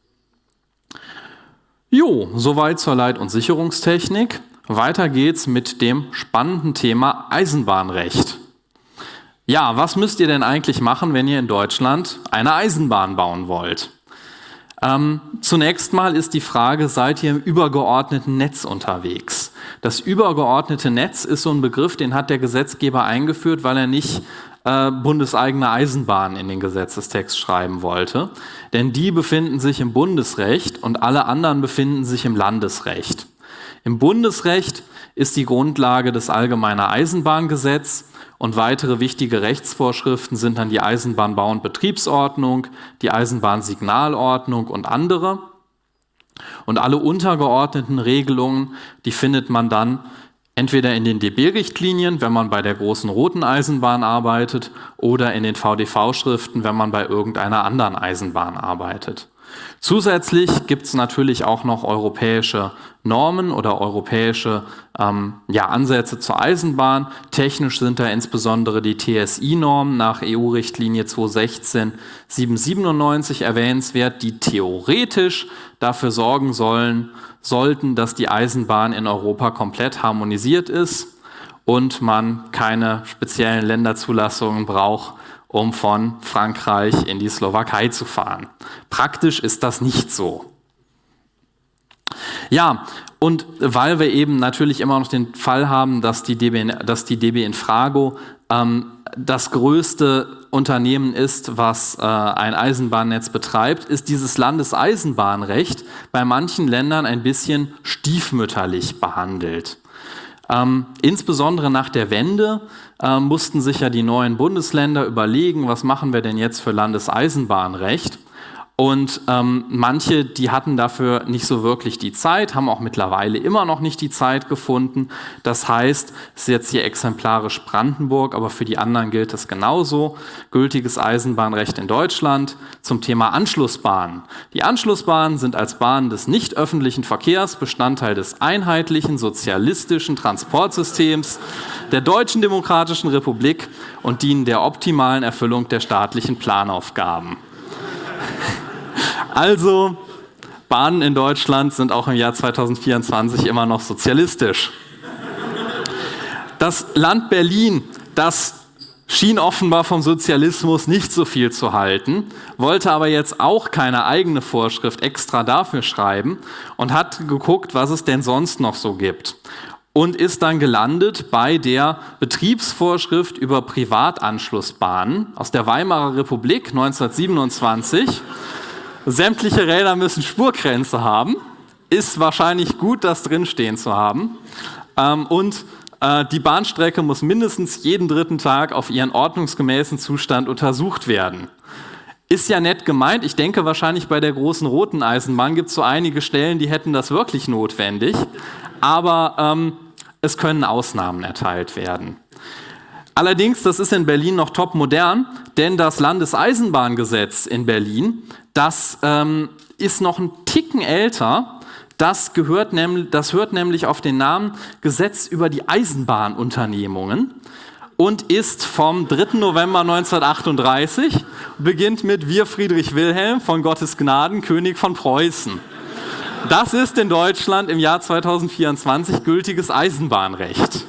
Jo, soweit zur Leit- und Sicherungstechnik. Weiter geht's mit dem spannenden Thema Eisenbahnrecht. Ja, was müsst ihr denn eigentlich machen, wenn ihr in Deutschland eine Eisenbahn bauen wollt? Ähm, zunächst mal ist die Frage, seid ihr im übergeordneten Netz unterwegs? Das übergeordnete Netz ist so ein Begriff, den hat der Gesetzgeber eingeführt, weil er nicht äh, bundeseigene Eisenbahnen in den Gesetzestext schreiben wollte. Denn die befinden sich im Bundesrecht und alle anderen befinden sich im Landesrecht. Im Bundesrecht ist die Grundlage das Allgemeine Eisenbahngesetz, und weitere wichtige Rechtsvorschriften sind dann die Eisenbahnbau- und Betriebsordnung, die Eisenbahnsignalordnung und andere. Und alle untergeordneten Regelungen, die findet man dann entweder in den D B-Richtlinien, wenn man bei der großen roten Eisenbahn arbeitet, oder in den V D V-Schriften, wenn man bei irgendeiner anderen Eisenbahn arbeitet. Zusätzlich gibt es natürlich auch noch europäische Normen oder europäische ähm, ja, Ansätze zur Eisenbahn. Technisch sind da insbesondere die T S I-Normen nach E U-Richtlinie zweitausendsechzehn siebenhundertsiebenundneunzig erwähnenswert, die theoretisch dafür sorgen sollen, sollten, dass die Eisenbahn in Europa komplett harmonisiert ist und man keine speziellen Länderzulassungen braucht, um von Frankreich in die Slowakei zu fahren. Praktisch ist das nicht so. Ja, und weil wir eben natürlich immer noch den Fall haben, dass die D B, dass die D B Infrago ähm, das größte Unternehmen ist, was äh, ein Eisenbahnnetz betreibt, ist dieses Landeseisenbahnrecht bei manchen Ländern ein bisschen stiefmütterlich behandelt. Ähm, insbesondere nach der Wende äh, mussten sich ja die neuen Bundesländer überlegen, was machen wir denn jetzt für Landeseisenbahnrecht? Und ähm, manche, die hatten dafür nicht so wirklich die Zeit, haben auch mittlerweile immer noch nicht die Zeit gefunden. Das heißt, es ist jetzt hier exemplarisch Brandenburg, aber für die anderen gilt das genauso. Gültiges Eisenbahnrecht in Deutschland zum Thema Anschlussbahnen. Die Anschlussbahnen sind als Bahnen des nicht öffentlichen Verkehrs Bestandteil des einheitlichen sozialistischen Transportsystems der Deutschen Demokratischen Republik und dienen der optimalen Erfüllung der staatlichen Planaufgaben. Also, Bahnen in Deutschland sind auch im Jahr zweitausendvierundzwanzig immer noch sozialistisch. Das Land Berlin, das schien offenbar vom Sozialismus nicht so viel zu halten, wollte aber jetzt auch keine eigene Vorschrift extra dafür schreiben und hat geguckt, was es denn sonst noch so gibt. Und ist dann gelandet bei der Betriebsvorschrift über Privatanschlussbahnen aus der Weimarer Republik neunzehnhundertsiebenundzwanzig. Sämtliche Räder müssen Spurgrenze haben. Ist wahrscheinlich gut, das drinstehen zu haben. Ähm, und äh, die Bahnstrecke muss mindestens jeden dritten Tag auf ihren ordnungsgemäßen Zustand untersucht werden. Ist ja nett gemeint. Ich denke, wahrscheinlich bei der großen roten Eisenbahn gibt es so einige Stellen, die hätten das wirklich notwendig. Aber ähm, es können Ausnahmen erteilt werden. Allerdings, das ist in Berlin noch top modern, denn das Landeseisenbahngesetz in Berlin, das ähm, ist noch einen Ticken älter. Das, gehört nämlich, das hört nämlich auf den Namen Gesetz über die Eisenbahnunternehmungen und ist vom dritten November neunzehnhundertachtunddreißig, beginnt mit Wir Friedrich Wilhelm von Gottes Gnaden, König von Preußen. Das ist in Deutschland im Jahr zweitausendvierundzwanzig gültiges Eisenbahnrecht.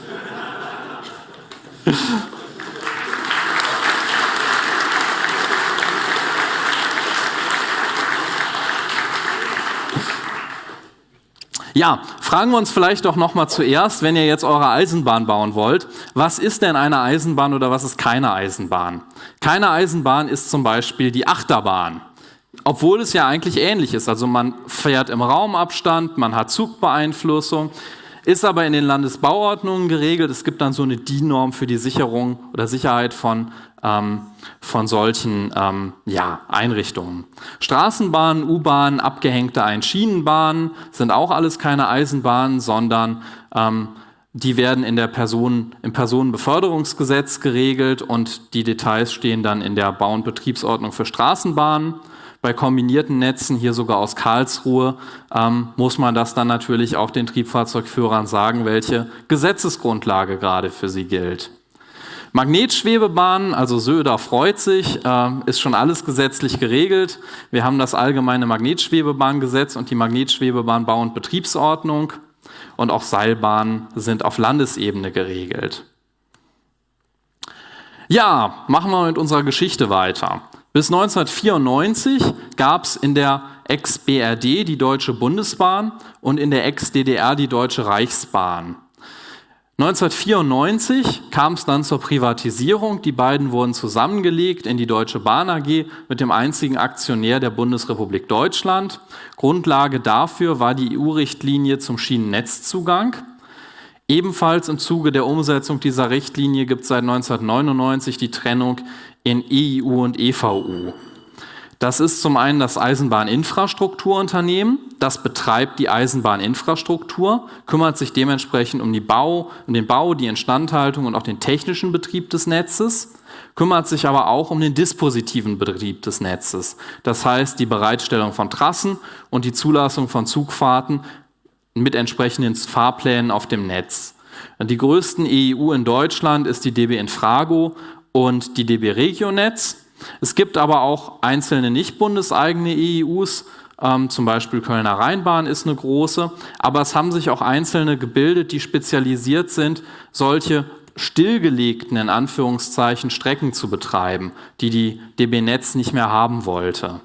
Ja, fragen wir uns vielleicht doch noch mal zuerst, wenn ihr jetzt eure Eisenbahn bauen wollt, was ist denn eine Eisenbahn oder was ist keine Eisenbahn? Keine Eisenbahn ist zum Beispiel die Achterbahn. Obwohl es ja eigentlich ähnlich ist. Also man fährt im Raumabstand, man hat Zugbeeinflussung, ist aber in den Landesbauordnungen geregelt. Es gibt dann so eine D I N-Norm für die Sicherung oder Sicherheit von, ähm, von solchen ähm, ja, Einrichtungen. Straßenbahnen, U-Bahnen, abgehängte Einschienenbahnen sind auch alles keine Eisenbahnen, sondern ähm, Die werden in der Personen, im Personenbeförderungsgesetz geregelt und die Details stehen dann in der Bau- und Betriebsordnung für Straßenbahnen. Bei kombinierten Netzen, hier sogar aus Karlsruhe, ähm, muss man das dann natürlich auch den Triebfahrzeugführern sagen, welche Gesetzesgrundlage gerade für sie gilt. Magnetschwebebahnen, also Söder freut sich, äh, ist schon alles gesetzlich geregelt. Wir haben das allgemeine Magnetschwebebahngesetz und die Magnetschwebebahn-Bau- und Betriebsordnung. Und auch Seilbahnen sind auf Landesebene geregelt. Ja, machen wir mit unserer Geschichte weiter. Bis neunzehnhundertvierundneunzig gab es in der Ex-B R D die Deutsche Bundesbahn und in der Ex-D D R die Deutsche Reichsbahn. neunzehnhundertvierundneunzig kam es dann zur Privatisierung. Die beiden wurden zusammengelegt in die Deutsche Bahn A G mit dem einzigen Aktionär der Bundesrepublik Deutschland. Grundlage dafür war die E U-Richtlinie zum Schienennetzzugang. Ebenfalls im Zuge der Umsetzung dieser Richtlinie gibt es seit neunzehnhundertneunundneunzig die Trennung in E I U und E V U. Das ist zum einen das Eisenbahninfrastrukturunternehmen, das betreibt die Eisenbahninfrastruktur, kümmert sich dementsprechend um, die Bau, um den Bau, die Instandhaltung und auch den technischen Betrieb des Netzes, kümmert sich aber auch um den dispositiven Betrieb des Netzes. Das heißt, die Bereitstellung von Trassen und die Zulassung von Zugfahrten mit entsprechenden Fahrplänen auf dem Netz. Die größten E I U in Deutschland ist die D B Infrago und die D B Regionetz. Es gibt aber auch einzelne nicht bundeseigene E I Us, ähm, zum Beispiel Kölner Rheinbahn ist eine große, aber es haben sich auch einzelne gebildet, die spezialisiert sind, solche stillgelegten, in Anführungszeichen, Strecken zu betreiben, die die D B Netz nicht mehr haben wollte.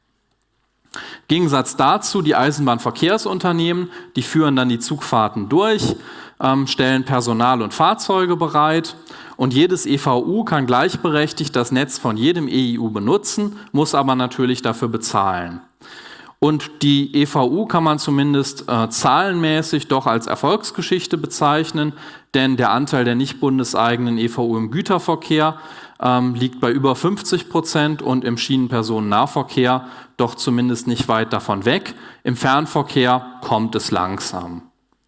Im Gegensatz dazu die Eisenbahnverkehrsunternehmen, die führen dann die Zugfahrten durch, ähm, stellen Personal und Fahrzeuge bereit. Und jedes E V U kann gleichberechtigt das Netz von jedem E I U benutzen, muss aber natürlich dafür bezahlen. Und die E V U kann man zumindest äh, zahlenmäßig doch als Erfolgsgeschichte bezeichnen, denn der Anteil der nicht bundeseigenen E V U im Güterverkehr ähm, liegt bei über fünfzig Prozent und im Schienenpersonennahverkehr doch zumindest nicht weit davon weg. Im Fernverkehr kommt es langsam.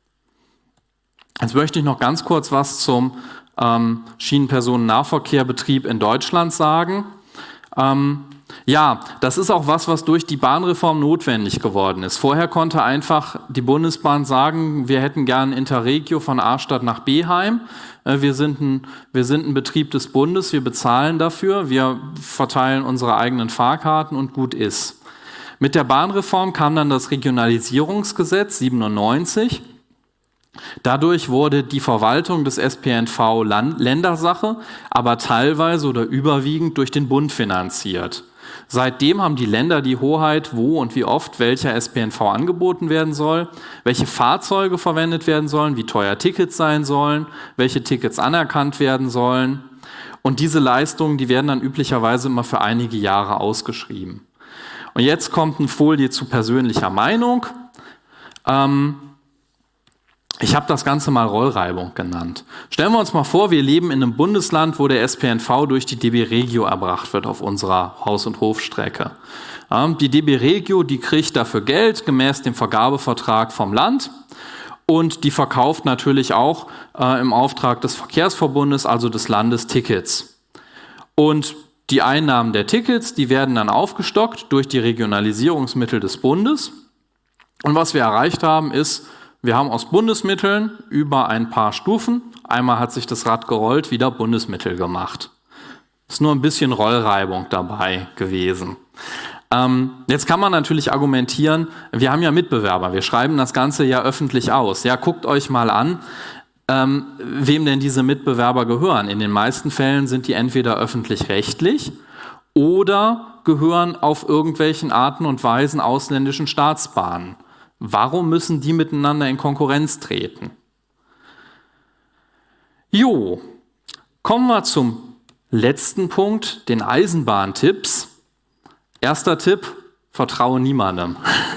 Jetzt möchte ich noch ganz kurz was zum ähm, Schienenpersonennahverkehrbetrieb in Deutschland sagen. Ähm, ja, das ist auch was, was durch die Bahnreform notwendig geworden ist. Vorher konnte einfach die Bundesbahn sagen, wir hätten gern Interregio von A-Stadt nach B-Heim. Äh, wir sind ein, wir sind ein Betrieb des Bundes, wir bezahlen dafür, wir verteilen unsere eigenen Fahrkarten und gut ist. Mit der Bahnreform kam dann das Regionalisierungsgesetz siebenundneunzig. Dadurch wurde die Verwaltung des S P N V Ländersache, aber teilweise oder überwiegend durch den Bund finanziert. Seitdem haben die Länder die Hoheit, wo und wie oft welcher S P N V angeboten werden soll, welche Fahrzeuge verwendet werden sollen, wie teuer Tickets sein sollen, welche Tickets anerkannt werden sollen. Und diese Leistungen, die werden dann üblicherweise immer für einige Jahre ausgeschrieben. Und jetzt kommt eine Folie zu persönlicher Meinung. Ähm, Ich habe das Ganze mal Rollreibung genannt. Stellen wir uns mal vor, wir leben in einem Bundesland, wo der S P N V durch die D B Regio erbracht wird auf unserer Haus- und Hofstrecke. Die D B Regio, die kriegt dafür Geld gemäß dem Vergabevertrag vom Land und die verkauft natürlich auch äh, im Auftrag des Verkehrsverbundes, also des Landes, Tickets. Und die Einnahmen der Tickets, die werden dann aufgestockt durch die Regionalisierungsmittel des Bundes. Und was wir erreicht haben, ist, wir haben aus Bundesmitteln über ein paar Stufen, einmal hat sich das Rad gerollt, wieder Bundesmittel gemacht. Ist nur ein bisschen Rollreibung dabei gewesen. Ähm, jetzt kann man natürlich argumentieren, wir haben ja Mitbewerber, wir schreiben das Ganze ja öffentlich aus. Ja, guckt euch mal an, ähm, wem denn diese Mitbewerber gehören. In den meisten Fällen sind die entweder öffentlich-rechtlich oder gehören auf irgendwelchen Arten und Weisen ausländischen Staatsbahnen. Warum müssen die miteinander in Konkurrenz treten? Jo, kommen wir zum letzten Punkt, den Eisenbahntipps. Erster Tipp, vertraue niemandem.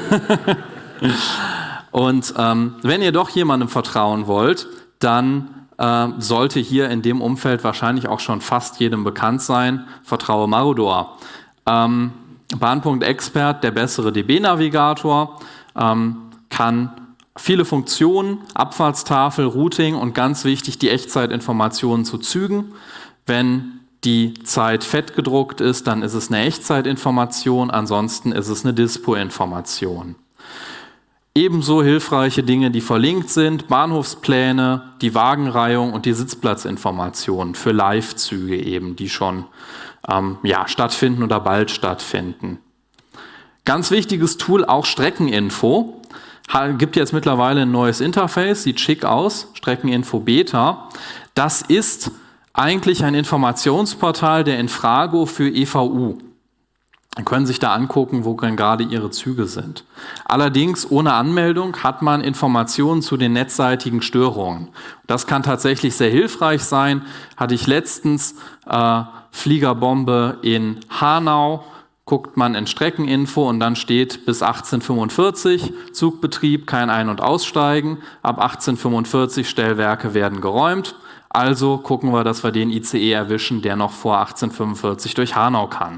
Und ähm, wenn ihr doch jemandem vertrauen wollt, dann äh, sollte hier in dem Umfeld wahrscheinlich auch schon fast jedem bekannt sein, vertraue Marudor. Ähm, Bahnpunkt Expert, der bessere D B-Navigator, Ähm, kann Viele Funktionen, Abfahrtstafel, Routing und ganz wichtig die Echtzeitinformationen zu Zügen. Wenn die Zeit fett gedruckt ist, dann ist es eine Echtzeitinformation, ansonsten ist es eine Dispo-Information. Ebenso hilfreiche Dinge, die verlinkt sind, Bahnhofspläne, die Wagenreihung und die Sitzplatzinformationen für Live-Züge eben, die schon ähm, ja, stattfinden oder bald stattfinden. Ganz wichtiges Tool, auch Streckeninfo. Gibt jetzt mittlerweile ein neues Interface, sieht schick aus, Streckeninfo Beta. Das ist eigentlich ein Informationsportal der Infrago für E V U. Sie können sich da angucken, wo gerade Ihre Züge sind. Allerdings ohne Anmeldung hat man Informationen zu den netzseitigen Störungen. Das kann tatsächlich sehr hilfreich sein. Hatte ich letztens äh, Fliegerbombe in Hanau. Guckt man in Streckeninfo und dann steht bis achtzehn Uhr fünfundvierzig Zugbetrieb, kein Ein- und Aussteigen. Ab achtzehn Uhr fünfundvierzig Stellwerke werden geräumt. Also gucken wir, dass wir den I C E erwischen, der noch vor achtzehn Uhr fünfundvierzig durch Hanau kann.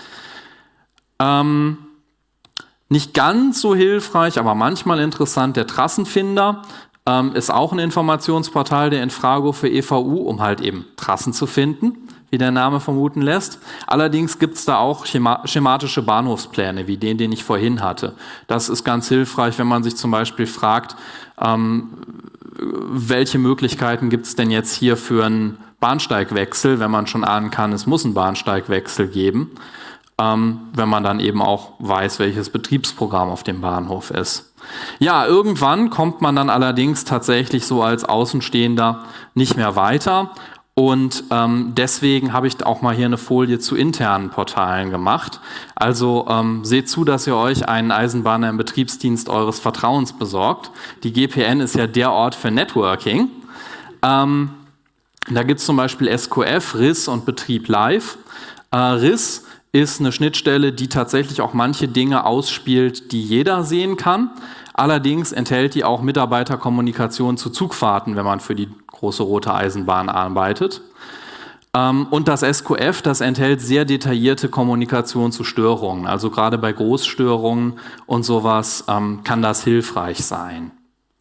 Ähm, nicht ganz so hilfreich, aber manchmal interessant, der Trassenfinder ähm, ist auch ein Informationsportal der Infrago für E V U, um halt eben Trassen zu finden, wie der Name vermuten lässt. Allerdings gibt es da auch schema- schematische Bahnhofspläne, wie den, den ich vorhin hatte. Das ist ganz hilfreich, wenn man sich zum Beispiel fragt, ähm, welche Möglichkeiten gibt es denn jetzt hier für einen Bahnsteigwechsel, wenn man schon ahnen kann, es muss einen Bahnsteigwechsel geben, ähm, wenn man dann eben auch weiß, welches Betriebsprogramm auf dem Bahnhof ist. Ja, irgendwann kommt man dann allerdings tatsächlich so als Außenstehender nicht mehr weiter. Und ähm, deswegen habe ich auch mal hier eine Folie zu internen Portalen gemacht. Also ähm, seht zu, dass ihr euch einen Eisenbahner im Betriebsdienst eures Vertrauens besorgt. Die G P N ist ja der Ort für Networking. Ähm, da gibt es zum Beispiel S Q F, R I S und Betrieb Live. Äh, R I S ist eine Schnittstelle, die tatsächlich auch manche Dinge ausspielt, die jeder sehen kann. Allerdings enthält die auch Mitarbeiterkommunikation zu Zugfahrten, wenn man für die große rote Eisenbahn arbeitet. Und das S Q F, das enthält sehr detaillierte Kommunikation zu Störungen. Also gerade bei Großstörungen und sowas kann das hilfreich sein.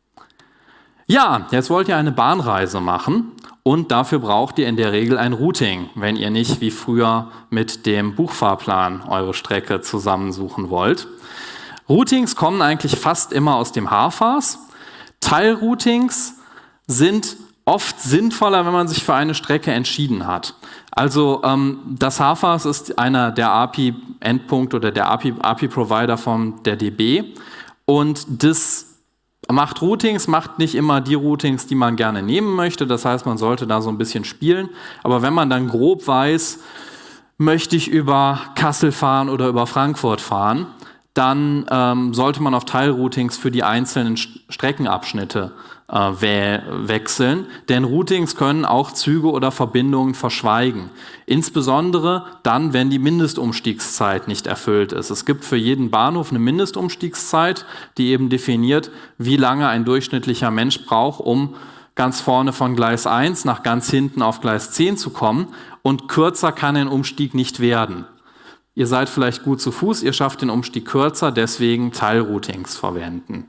Ja, jetzt wollt ihr eine Bahnreise machen und dafür braucht ihr in der Regel ein Routing, wenn ihr nicht wie früher mit dem Buchfahrplan eure Strecke zusammensuchen wollt. Routings kommen eigentlich fast immer aus dem H F A S. Teilroutings sind oft sinnvoller, wenn man sich für eine Strecke entschieden hat. Also ähm, das H F A S ist einer der A P I-Endpunkt oder der A P I-Provider von der D B und das macht Routings, macht nicht immer die Routings, die man gerne nehmen möchte. Das heißt, man sollte da so ein bisschen spielen. Aber wenn man dann grob weiß, möchte ich über Kassel fahren oder über Frankfurt fahren, dann ähm, sollte man auf Teilroutings für die einzelnen Streckenabschnitte äh, we- wechseln. Denn Routings können auch Züge oder Verbindungen verschweigen. Insbesondere dann, wenn die Mindestumstiegszeit nicht erfüllt ist. Es gibt für jeden Bahnhof eine Mindestumstiegszeit, die eben definiert, wie lange ein durchschnittlicher Mensch braucht, um ganz vorne von Gleis eins nach ganz hinten auf Gleis zehn zu kommen. Und kürzer kann ein Umstieg nicht werden. Ihr seid vielleicht gut zu Fuß, ihr schafft den Umstieg kürzer, deswegen Teilroutings verwenden.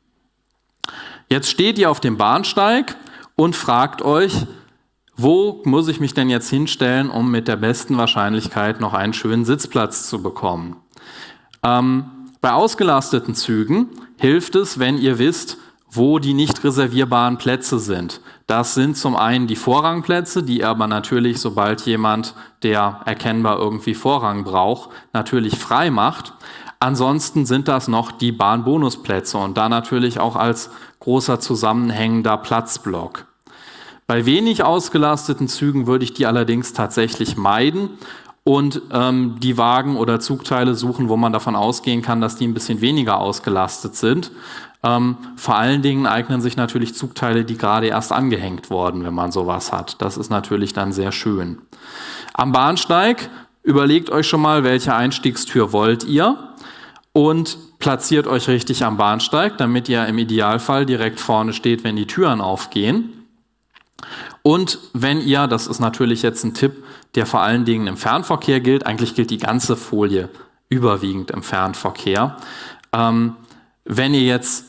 Jetzt steht ihr auf dem Bahnsteig und fragt euch, wo muss ich mich denn jetzt hinstellen, um mit der besten Wahrscheinlichkeit noch einen schönen Sitzplatz zu bekommen? Ähm, bei ausgelasteten Zügen hilft es, wenn ihr wisst, wo die nicht reservierbaren Plätze sind. Das sind zum einen die Vorrangplätze, die aber natürlich, sobald jemand, der erkennbar irgendwie Vorrang braucht, natürlich frei macht. Ansonsten sind das noch die Bahnbonusplätze und da natürlich auch als großer zusammenhängender Platzblock. Bei wenig ausgelasteten Zügen würde ich die allerdings tatsächlich meiden und ähm, die Wagen oder Zugteile suchen, wo man davon ausgehen kann, dass die ein bisschen weniger ausgelastet sind. Ähm, vor allen Dingen eignen sich natürlich Zugteile, die gerade erst angehängt wurden, wenn man sowas hat. Das ist natürlich dann sehr schön. Am Bahnsteig überlegt euch schon mal, welche Einstiegstür wollt ihr und platziert euch richtig am Bahnsteig, damit ihr im Idealfall direkt vorne steht, wenn die Türen aufgehen. Und wenn ihr, das ist natürlich jetzt ein Tipp, der vor allen Dingen im Fernverkehr gilt, eigentlich gilt die ganze Folie überwiegend im Fernverkehr, ähm, wenn ihr jetzt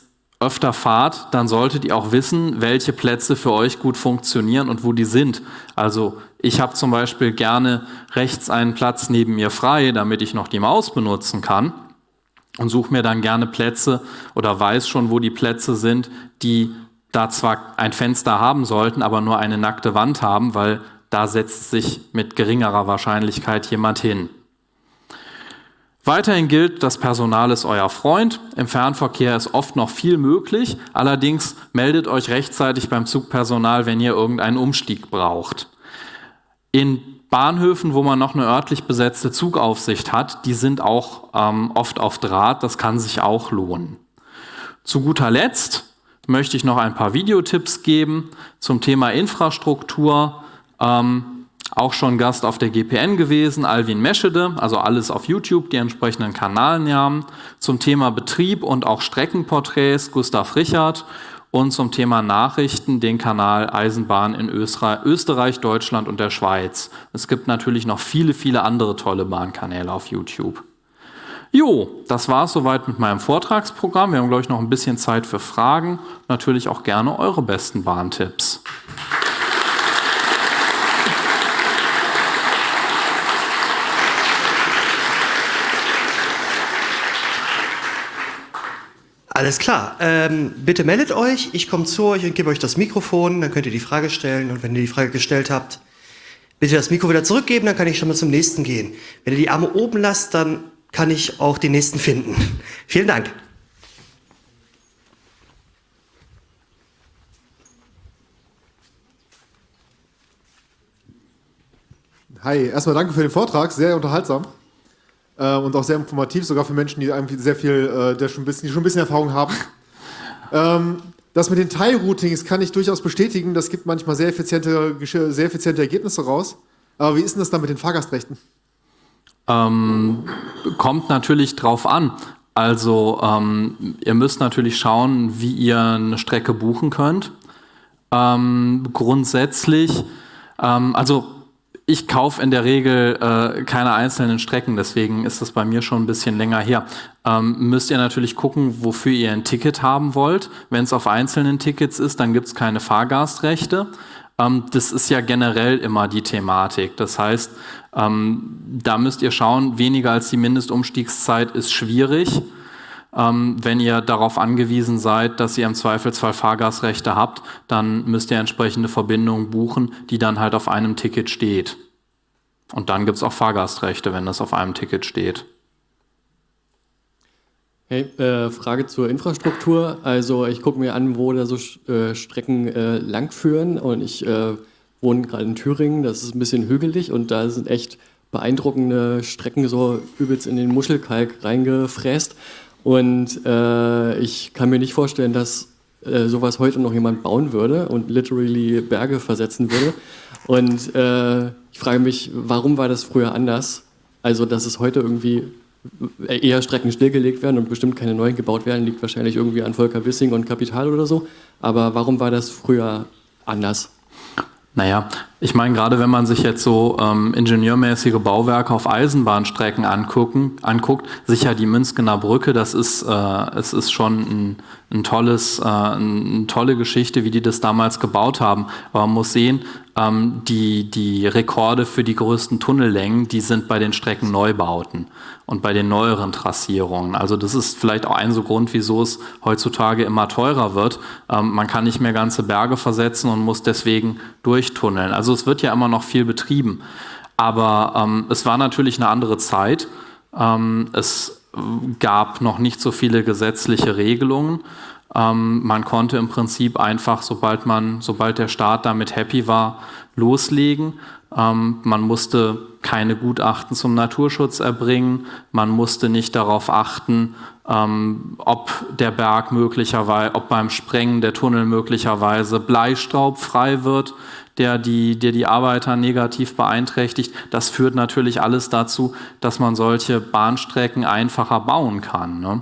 öfter fahrt, dann solltet ihr auch wissen, welche Plätze für euch gut funktionieren und wo die sind. Also ich habe zum Beispiel gerne rechts einen Platz neben mir frei, damit ich noch die Maus benutzen kann und suche mir dann gerne Plätze oder weiß schon, wo die Plätze sind, die da zwar ein Fenster haben sollten, aber nur eine nackte Wand haben, weil da setzt sich mit geringerer Wahrscheinlichkeit jemand hin. Weiterhin gilt, das Personal ist euer Freund. Im Fernverkehr ist oft noch viel möglich. Allerdings meldet euch rechtzeitig beim Zugpersonal, wenn ihr irgendeinen Umstieg braucht. In Bahnhöfen, wo man noch eine örtlich besetzte Zugaufsicht hat, die sind auch ähm, oft auf Draht. Das kann sich auch lohnen. Zu guter Letzt möchte ich noch ein paar Videotipps geben zum Thema Infrastruktur. Ähm, Auch schon Gast auf der G P N gewesen, Alwin Meschede, also alles auf YouTube, die entsprechenden Kanalnamen. Zum Thema Betrieb und auch Streckenporträts Gustav Richard und zum Thema Nachrichten den Kanal Eisenbahn in Österreich, Deutschland und der Schweiz. Es gibt natürlich noch viele, viele andere tolle Bahnkanäle auf YouTube. Jo, das war es soweit mit meinem Vortragsprogramm. Wir haben, glaube ich, noch ein bisschen Zeit für Fragen. Natürlich auch gerne eure besten Bahntipps. Alles klar. Ähm, bitte meldet euch. Ich komme zu euch und gebe euch das Mikrofon. Dann könnt ihr die Frage stellen. Und wenn ihr die Frage gestellt habt, bitte das Mikro wieder zurückgeben. Dann kann ich schon mal zum nächsten gehen. Wenn ihr die Arme oben lasst, dann kann ich auch den nächsten finden. Vielen Dank. Hi, erstmal danke für den Vortrag. Sehr unterhaltsam. Und auch sehr informativ, sogar für Menschen, die sehr viel, äh, der schon ein bisschen, die schon ein bisschen Erfahrung haben. ähm, das mit den Teilroutings kann ich durchaus bestätigen. Das gibt manchmal sehr effiziente, sehr effiziente Ergebnisse raus. Aber wie ist denn das dann mit den Fahrgastrechten? Ähm, kommt natürlich drauf an. Also ähm, ihr müsst natürlich schauen, wie ihr eine Strecke buchen könnt. Ähm, grundsätzlich, ähm, also ich kaufe in der Regel äh, keine einzelnen Strecken, deswegen ist das bei mir schon ein bisschen länger her. Ähm, müsst ihr natürlich gucken, wofür ihr ein Ticket haben wollt. Wenn es auf einzelnen Tickets ist, dann gibt es keine Fahrgastrechte. Ähm, das ist ja generell immer die Thematik. Das heißt, ähm, da müsst ihr schauen, weniger als die Mindestumstiegszeit ist schwierig. Ähm, wenn ihr darauf angewiesen seid, dass ihr im Zweifelsfall Fahrgastrechte habt, dann müsst ihr entsprechende Verbindungen buchen, die dann halt auf einem Ticket steht. Und dann gibt es auch Fahrgastrechte, wenn das auf einem Ticket steht. Hey, äh, Frage zur Infrastruktur. Also ich gucke mir an, wo da so äh, Strecken äh, langführen und ich äh, wohne gerade in Thüringen, das ist ein bisschen hügelig und da sind echt beeindruckende Strecken so übelst in den Muschelkalk reingefräst. Und äh, ich kann mir nicht vorstellen, dass äh, sowas heute noch jemand bauen würde und literally Berge versetzen würde. Und äh, ich frage mich, warum war das früher anders? Also, dass es heute irgendwie eher Strecken stillgelegt werden und bestimmt keine neuen gebaut werden, liegt wahrscheinlich irgendwie an Volker Wissing und Kapital oder so. Aber warum war das früher anders? Naja, ich meine, gerade wenn man sich jetzt so ähm, ingenieurmäßige Bauwerke auf Eisenbahnstrecken angucken, anguckt, sicher die Münzgener Brücke, das ist, äh, es ist schon ein, ein tolles, äh, eine tolle Geschichte, wie die das damals gebaut haben. Aber man muss sehen, ähm, die, die Rekorde für die größten Tunnellängen, die sind bei den Streckenneubauten und bei den neueren Trassierungen. Also das ist vielleicht auch ein so Grund, wieso es heutzutage immer teurer wird. Ähm, man kann nicht mehr ganze Berge versetzen und muss deswegen durchtunneln. Also es wird ja immer noch viel betrieben. Aber ähm, es war natürlich eine andere Zeit. Ähm, es gab noch nicht so viele gesetzliche Regelungen. Ähm, man konnte im Prinzip einfach, sobald man, sobald der Staat damit happy war, loslegen. Ähm, man musste keine Gutachten zum Naturschutz erbringen. Man musste nicht darauf achten, ähm, ob der Berg möglicherweise, ob beim Sprengen der Tunnel möglicherweise Bleistaub frei wird, der die, der die Arbeiter negativ beeinträchtigt. Das führt natürlich alles dazu, dass man solche Bahnstrecken einfacher bauen kann, ne?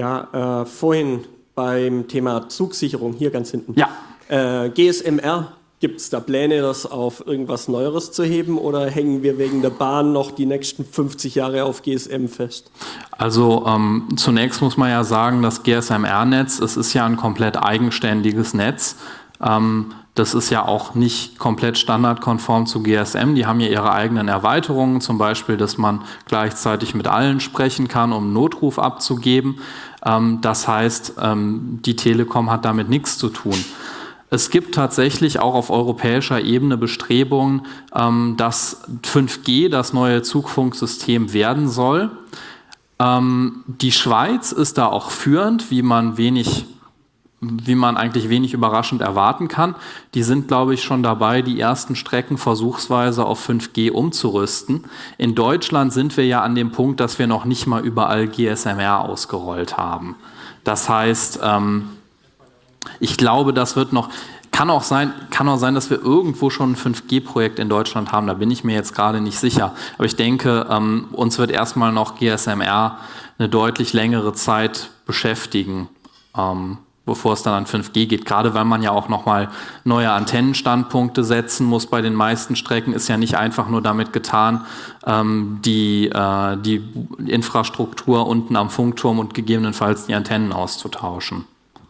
Ja, äh, vorhin beim Thema Zugsicherung, hier ganz hinten. Ja. Äh, G S M R Gibt es da Pläne, das auf irgendwas Neueres zu heben oder hängen wir wegen der Bahn noch die nächsten fünfzig Jahre auf G S M fest? Also ähm, zunächst muss man ja sagen, das G S M R-Netz, es ist ja ein komplett eigenständiges Netz. Ähm, das ist ja auch nicht komplett standardkonform zu G S M. Die haben ja ihre eigenen Erweiterungen, zum Beispiel, dass man gleichzeitig mit allen sprechen kann, um einen Notruf abzugeben. Ähm, das heißt, ähm, die Telekom hat damit nichts zu tun. Es gibt tatsächlich auch auf europäischer Ebene Bestrebungen, ähm, dass fünf G das neue Zugfunksystem werden soll. Ähm, die Schweiz ist da auch führend, wie man wenig, wie man eigentlich wenig überraschend erwarten kann. Die sind, glaube ich, schon dabei, die ersten Strecken versuchsweise auf fünf G umzurüsten. In Deutschland sind wir ja an dem Punkt, dass wir noch nicht mal überall G S M R ausgerollt haben. Das heißt, ähm, ich glaube, das wird noch, kann auch sein, kann auch sein, dass wir irgendwo schon ein fünf G-Projekt in Deutschland haben, da bin ich mir jetzt gerade nicht sicher. Aber ich denke, ähm, uns wird erstmal noch G S M R eine deutlich längere Zeit beschäftigen, ähm, bevor es dann an fünf G geht. Gerade weil man ja auch nochmal neue Antennenstandpunkte setzen muss bei den meisten Strecken, ist ja nicht einfach nur damit getan, ähm, die, äh, die Infrastruktur unten am Funkturm und gegebenenfalls die Antennen auszutauschen.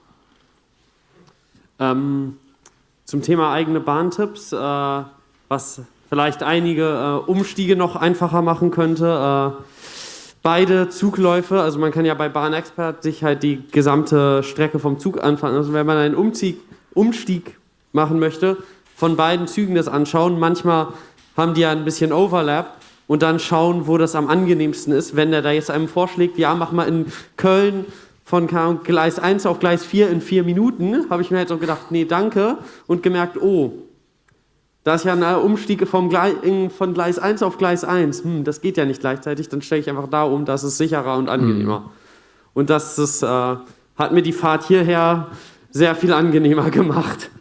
Ähm, zum Thema eigene Bahntipps, äh, was vielleicht einige äh, Umstiege noch einfacher machen könnte. Äh, beide Zugläufe, also man kann ja bei Bahnexpert sich halt die gesamte Strecke vom Zug anfangen. Also wenn man einen Umzieg, Umstieg machen möchte, von beiden Zügen das anschauen. Manchmal haben die ja ein bisschen Overlap und dann schauen, wo das am angenehmsten ist. Wenn der da jetzt einem vorschlägt, ja, mach mal in Köln von Gleis eins auf Gleis vier in vier Minuten, habe ich mir halt so gedacht, nee, danke, und gemerkt, oh, da ist ja ein Umstieg vom Gleis, von Gleis eins auf Gleis eins, hm, das geht ja nicht gleichzeitig, dann stelle ich einfach da um, das ist sicherer und angenehmer. Mhm. Und das ist, äh, hat mir die Fahrt hierher sehr viel angenehmer gemacht.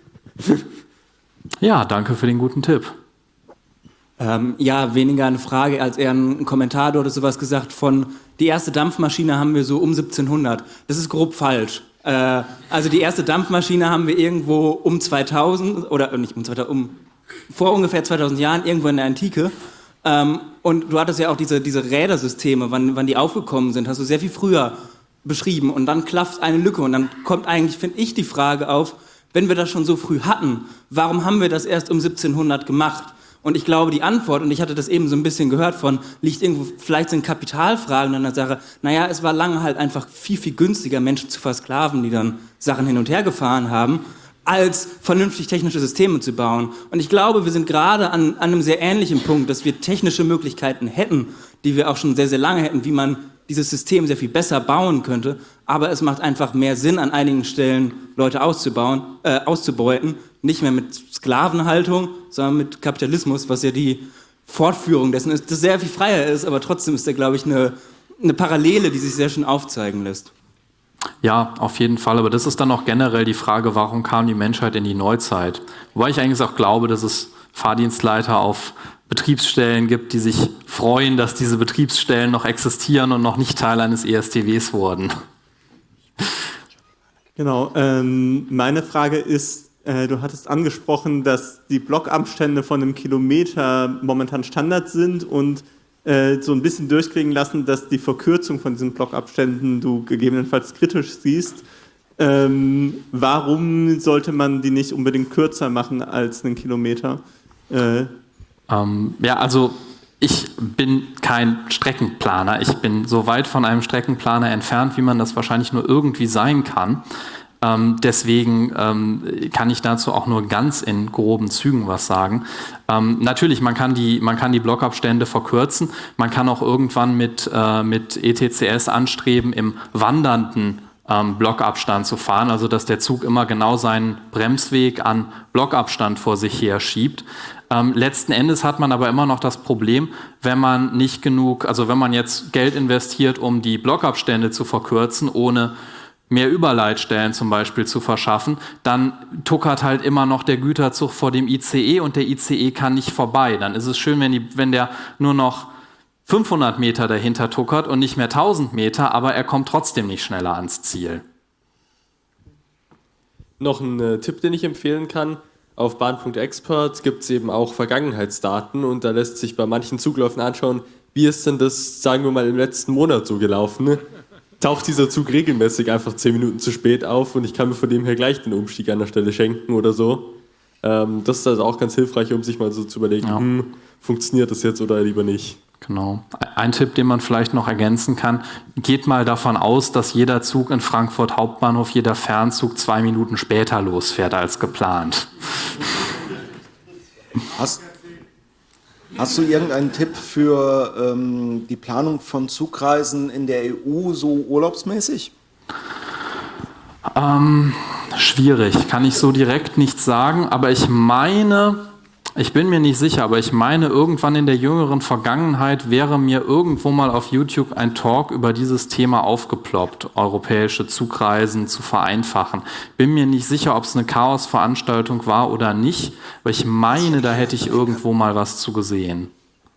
Ja, danke für den guten Tipp. Ähm, ja, weniger eine Frage als eher ein Kommentar. Du hattest sowas gesagt von, die erste Dampfmaschine haben wir so um siebzehnhundert. Das ist grob falsch. Äh, also die erste Dampfmaschine haben wir irgendwo um zweitausend, oder nicht um zweitausend, um, vor ungefähr zweitausend Jahren, irgendwo in der Antike. Ähm, und du hattest ja auch diese, diese Rädersysteme, wann, wann die aufgekommen sind, hast du sehr viel früher beschrieben. Und dann klafft eine Lücke und dann kommt eigentlich, finde ich, die Frage auf, wenn wir das schon so früh hatten, warum haben wir das erst um siebzehnhundert gemacht? Und ich glaube, die Antwort, und ich hatte das eben so ein bisschen gehört von, liegt irgendwo, vielleicht sind Kapitalfragen an der Sache, naja, es war lange halt einfach viel, viel günstiger, Menschen zu versklaven, die dann Sachen hin und her gefahren haben, als vernünftig technische Systeme zu bauen. Und ich glaube, wir sind gerade an, an einem sehr ähnlichen Punkt, dass wir technische Möglichkeiten hätten, die wir auch schon sehr, sehr lange hätten, wie man dieses System sehr viel besser bauen könnte. Aber es macht einfach mehr Sinn, an einigen Stellen Leute auszubauen, äh, auszubeuten. Nicht mehr mit Sklavenhaltung, sondern mit Kapitalismus, was ja die Fortführung dessen ist, das sehr viel freier ist, aber trotzdem ist da, glaube ich, eine, eine Parallele, die sich sehr schön aufzeigen lässt. Ja, auf jeden Fall. Aber das ist dann auch generell die Frage, warum kam die Menschheit in die Neuzeit? Wobei ich eigentlich auch glaube, dass es Fahrdienstleiter auf Betriebsstellen gibt, die sich freuen, dass diese Betriebsstellen noch existieren und noch nicht Teil eines E S T Ws wurden. Genau. Ähm, meine Frage ist, äh, du hattest angesprochen, dass die Blockabstände von einem Kilometer momentan Standard sind und äh, so ein bisschen durchklingen lassen, dass die Verkürzung von diesen Blockabständen du gegebenenfalls kritisch siehst. Ähm, warum sollte man die nicht unbedingt kürzer machen als einen Kilometer? Äh, ähm, ja, also ich bin kein Streckenplaner. Ich bin so weit von einem Streckenplaner entfernt, wie man das wahrscheinlich nur irgendwie sein kann. Ähm, deswegen ähm, kann ich dazu auch nur ganz in groben Zügen was sagen. Ähm, natürlich, man kann die, man kann die Blockabstände verkürzen. Man kann auch irgendwann mit, äh, mit E T C S anstreben, im wandernden ähm, Blockabstand zu fahren, also dass der Zug immer genau seinen Bremsweg an Blockabstand vor sich her schiebt. Ähm, letzten Endes hat man aber immer noch das Problem, wenn man nicht genug, also wenn man jetzt Geld investiert, um die Blockabstände zu verkürzen, ohne mehr Überleitstellen zum Beispiel zu verschaffen, dann tuckert halt immer noch der Güterzug vor dem I C E und der I C E kann nicht vorbei. Dann ist es schön, wenn, die, wenn der nur noch fünfhundert Meter dahinter tuckert und nicht mehr tausend Meter, aber er kommt trotzdem nicht schneller ans Ziel. Noch ein äh, Tipp, den ich empfehlen kann. auf bahn.expert gibt es eben auch Vergangenheitsdaten und da lässt sich bei manchen Zugläufen anschauen, wie ist denn das, sagen wir mal, im letzten Monat so gelaufen. Ne? Taucht dieser Zug regelmäßig einfach zehn Minuten zu spät auf und ich kann mir von dem her gleich den Umstieg an der Stelle schenken oder so. Ähm, das ist also auch ganz hilfreich, um sich mal so zu überlegen, Ja. hm, funktioniert das jetzt oder lieber nicht. Genau. Ein Tipp, den man vielleicht noch ergänzen kann, geht mal davon aus, dass jeder Zug in Frankfurt Hauptbahnhof, jeder Fernzug zwei Minuten später losfährt als geplant. Hast, hast du irgendeinen Tipp für ähm, die Planung von Zugreisen in der E U so urlaubsmäßig? Ähm, schwierig, kann ich so direkt nicht sagen, aber ich meine, ich bin mir nicht sicher, aber ich meine, irgendwann in der jüngeren Vergangenheit wäre mir irgendwo mal auf YouTube ein Talk über dieses Thema aufgeploppt, europäische Zugreisen zu vereinfachen. Bin mir nicht sicher, ob es eine Chaos-Veranstaltung war oder nicht, aber ich meine, da hätte ich irgendwo mal was zu gesehen.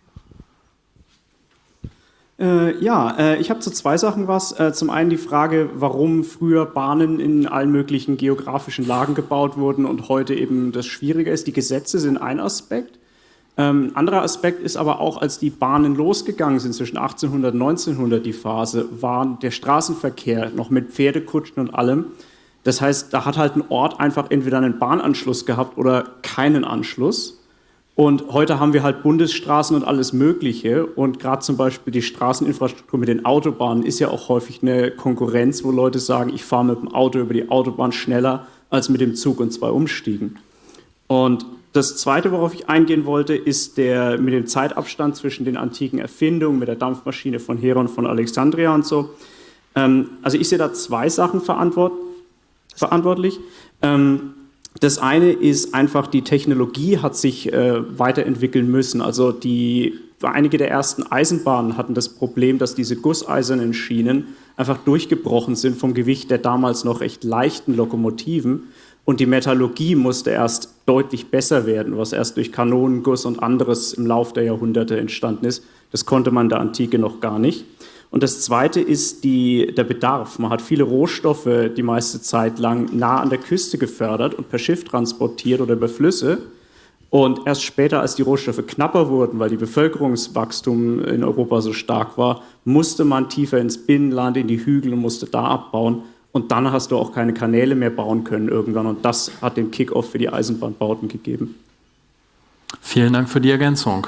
Äh, ja, äh, ich habe zu zwei Sachen was. Äh, zum einen die Frage, warum früher Bahnen in allen möglichen geografischen Lagen gebaut wurden und heute eben das schwieriger ist. Die Gesetze sind ein Aspekt. Ähm, ein anderer Aspekt ist aber auch, als die Bahnen losgegangen sind, zwischen achtzehnhundert und neunzehnhundert die Phase, war der Straßenverkehr noch mit Pferdekutschen und allem. Das heißt, da hat halt ein Ort einfach entweder einen Bahnanschluss gehabt oder keinen Anschluss. Und heute haben wir halt Bundesstraßen und alles Mögliche. Und gerade zum Beispiel die Straßeninfrastruktur mit den Autobahnen ist ja auch häufig eine Konkurrenz, wo Leute sagen, ich fahre mit dem Auto über die Autobahn schneller als mit dem Zug und zwei Umstiegen. Und das Zweite, worauf ich eingehen wollte, ist der mit dem Zeitabstand zwischen den antiken Erfindungen, mit der Dampfmaschine von Heron, von Alexandria und so. Ähm, also ich sehe da zwei Sachen verantwort verantwortlich. Ähm, Das eine ist einfach, die Technologie hat sich äh, weiterentwickeln müssen. Also die, einige der ersten Eisenbahnen hatten das Problem, dass diese gusseisernen Schienen einfach durchgebrochen sind vom Gewicht der damals noch recht leichten Lokomotiven. Und die Metallurgie musste erst deutlich besser werden, was erst durch Kanonenguss und anderes im Laufe der Jahrhunderte entstanden ist. Das konnte man in der Antike noch gar nicht. Und das Zweite ist die, der Bedarf. Man hat viele Rohstoffe die meiste Zeit lang nah an der Küste gefördert und per Schiff transportiert oder über Flüsse. Und erst später, als die Rohstoffe knapper wurden, weil die Bevölkerungswachstum in Europa so stark war, musste man tiefer ins Binnenland, in die Hügel und musste da abbauen. Und dann hast du auch keine Kanäle mehr bauen können irgendwann. Und das hat den Kick-off für die Eisenbahnbauten gegeben. Vielen Dank für die Ergänzung.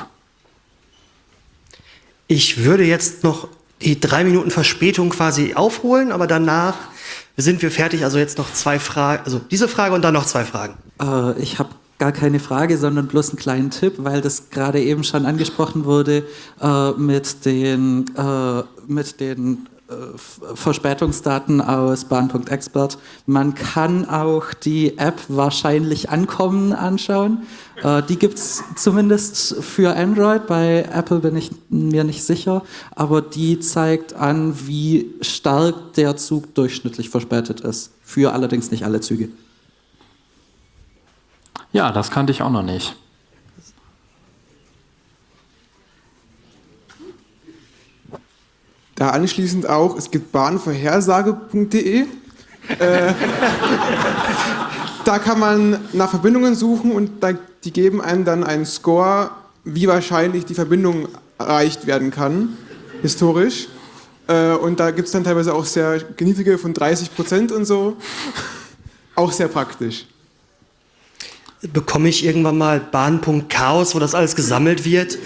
Ich würde jetzt noch die drei Minuten Verspätung quasi aufholen, aber danach sind wir fertig. Also jetzt noch zwei Fragen, also diese Frage und dann noch zwei Fragen. Äh, ich habe gar keine Frage, sondern bloß einen kleinen Tipp, weil das gerade eben schon angesprochen wurde äh, mit den, äh, mit den äh, Verspätungsdaten aus bahn.expert. Man kann auch die App Wahrscheinlich Ankommen anschauen. Äh, die gibt es zumindest für Android, bei Apple bin ich mir nicht sicher, aber die zeigt an, wie stark der Zug durchschnittlich verspätet ist. Für allerdings nicht alle Züge. Ja, das kannte ich auch noch nicht. Da anschließend auch, es gibt bahnvorhersage punkt de. Äh, da kann man nach Verbindungen suchen und da, die geben einem dann einen Score, wie wahrscheinlich die Verbindung erreicht werden kann, historisch. Äh, und da gibt es dann teilweise auch sehr niedrige von dreißig Prozent und so. Auch sehr praktisch. Bekomme ich irgendwann mal Bahn.chaos, wo das alles gesammelt wird?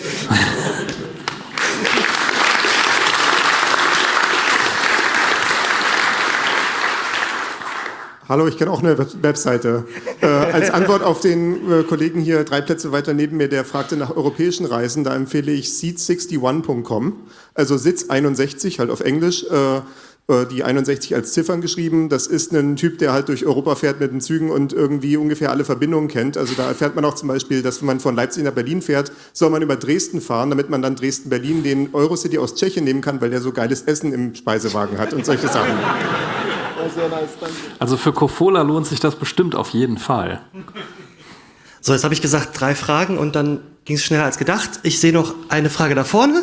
Hallo, ich kenne auch eine Webseite. Äh, als Antwort auf den äh, Kollegen hier drei Plätze weiter neben mir, der fragte nach europäischen Reisen, da empfehle ich seat einundsechzig punkt com, also Sitz einundsechzig, halt auf Englisch, äh, äh, die einundsechzig als Ziffern geschrieben. Das ist ein Typ, der halt durch Europa fährt mit den Zügen und irgendwie ungefähr alle Verbindungen kennt. Also da erfährt man auch zum Beispiel, dass wenn man von Leipzig nach Berlin fährt, soll man über Dresden fahren, damit man dann Dresden-Berlin den Eurocity aus Tschechien nehmen kann, weil der so geiles Essen im Speisewagen hat und solche Sachen. Sehr nice, danke. Also für Kofola lohnt sich das bestimmt auf jeden Fall. So, jetzt habe ich gesagt, drei Fragen und dann ging es schneller als gedacht. Ich sehe noch eine Frage da vorne.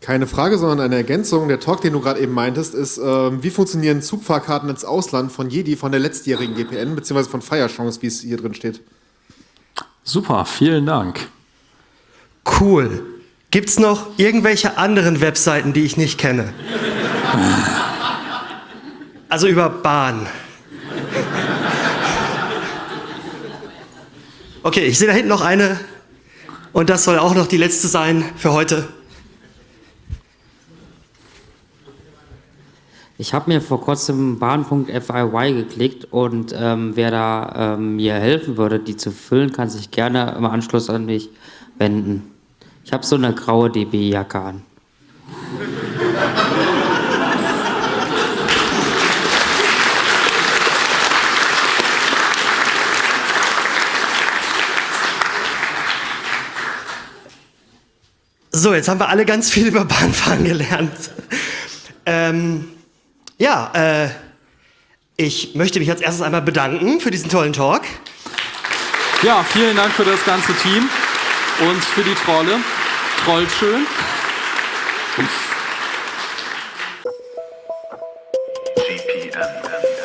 Keine Frage, sondern eine Ergänzung. Der Talk, den du gerade eben meintest, ist, ähm, wie funktionieren Zugfahrkarten ins Ausland von Jedi von der letztjährigen G P N, beziehungsweise von Feierchance, wie es hier drin steht. Super, vielen Dank. Cool. Gibt's noch irgendwelche anderen Webseiten, die ich nicht kenne? Also über Bahn. Okay, ich sehe da hinten noch eine. Und das soll auch noch die letzte sein für heute. Ich habe mir vor kurzem bahn.fy geklickt und ähm, wer da ähm, mir helfen würde, die zu füllen, kann sich gerne im Anschluss an mich wenden. Ich habe so eine graue D B-Jacke an. So, jetzt haben wir alle ganz viel über Bahnfahren gelernt. ähm, ja, äh, ich möchte mich als erstes einmal bedanken für diesen tollen Talk. Ja, vielen Dank für das ganze Team und für die Trolle. Trollt schön. G P M M.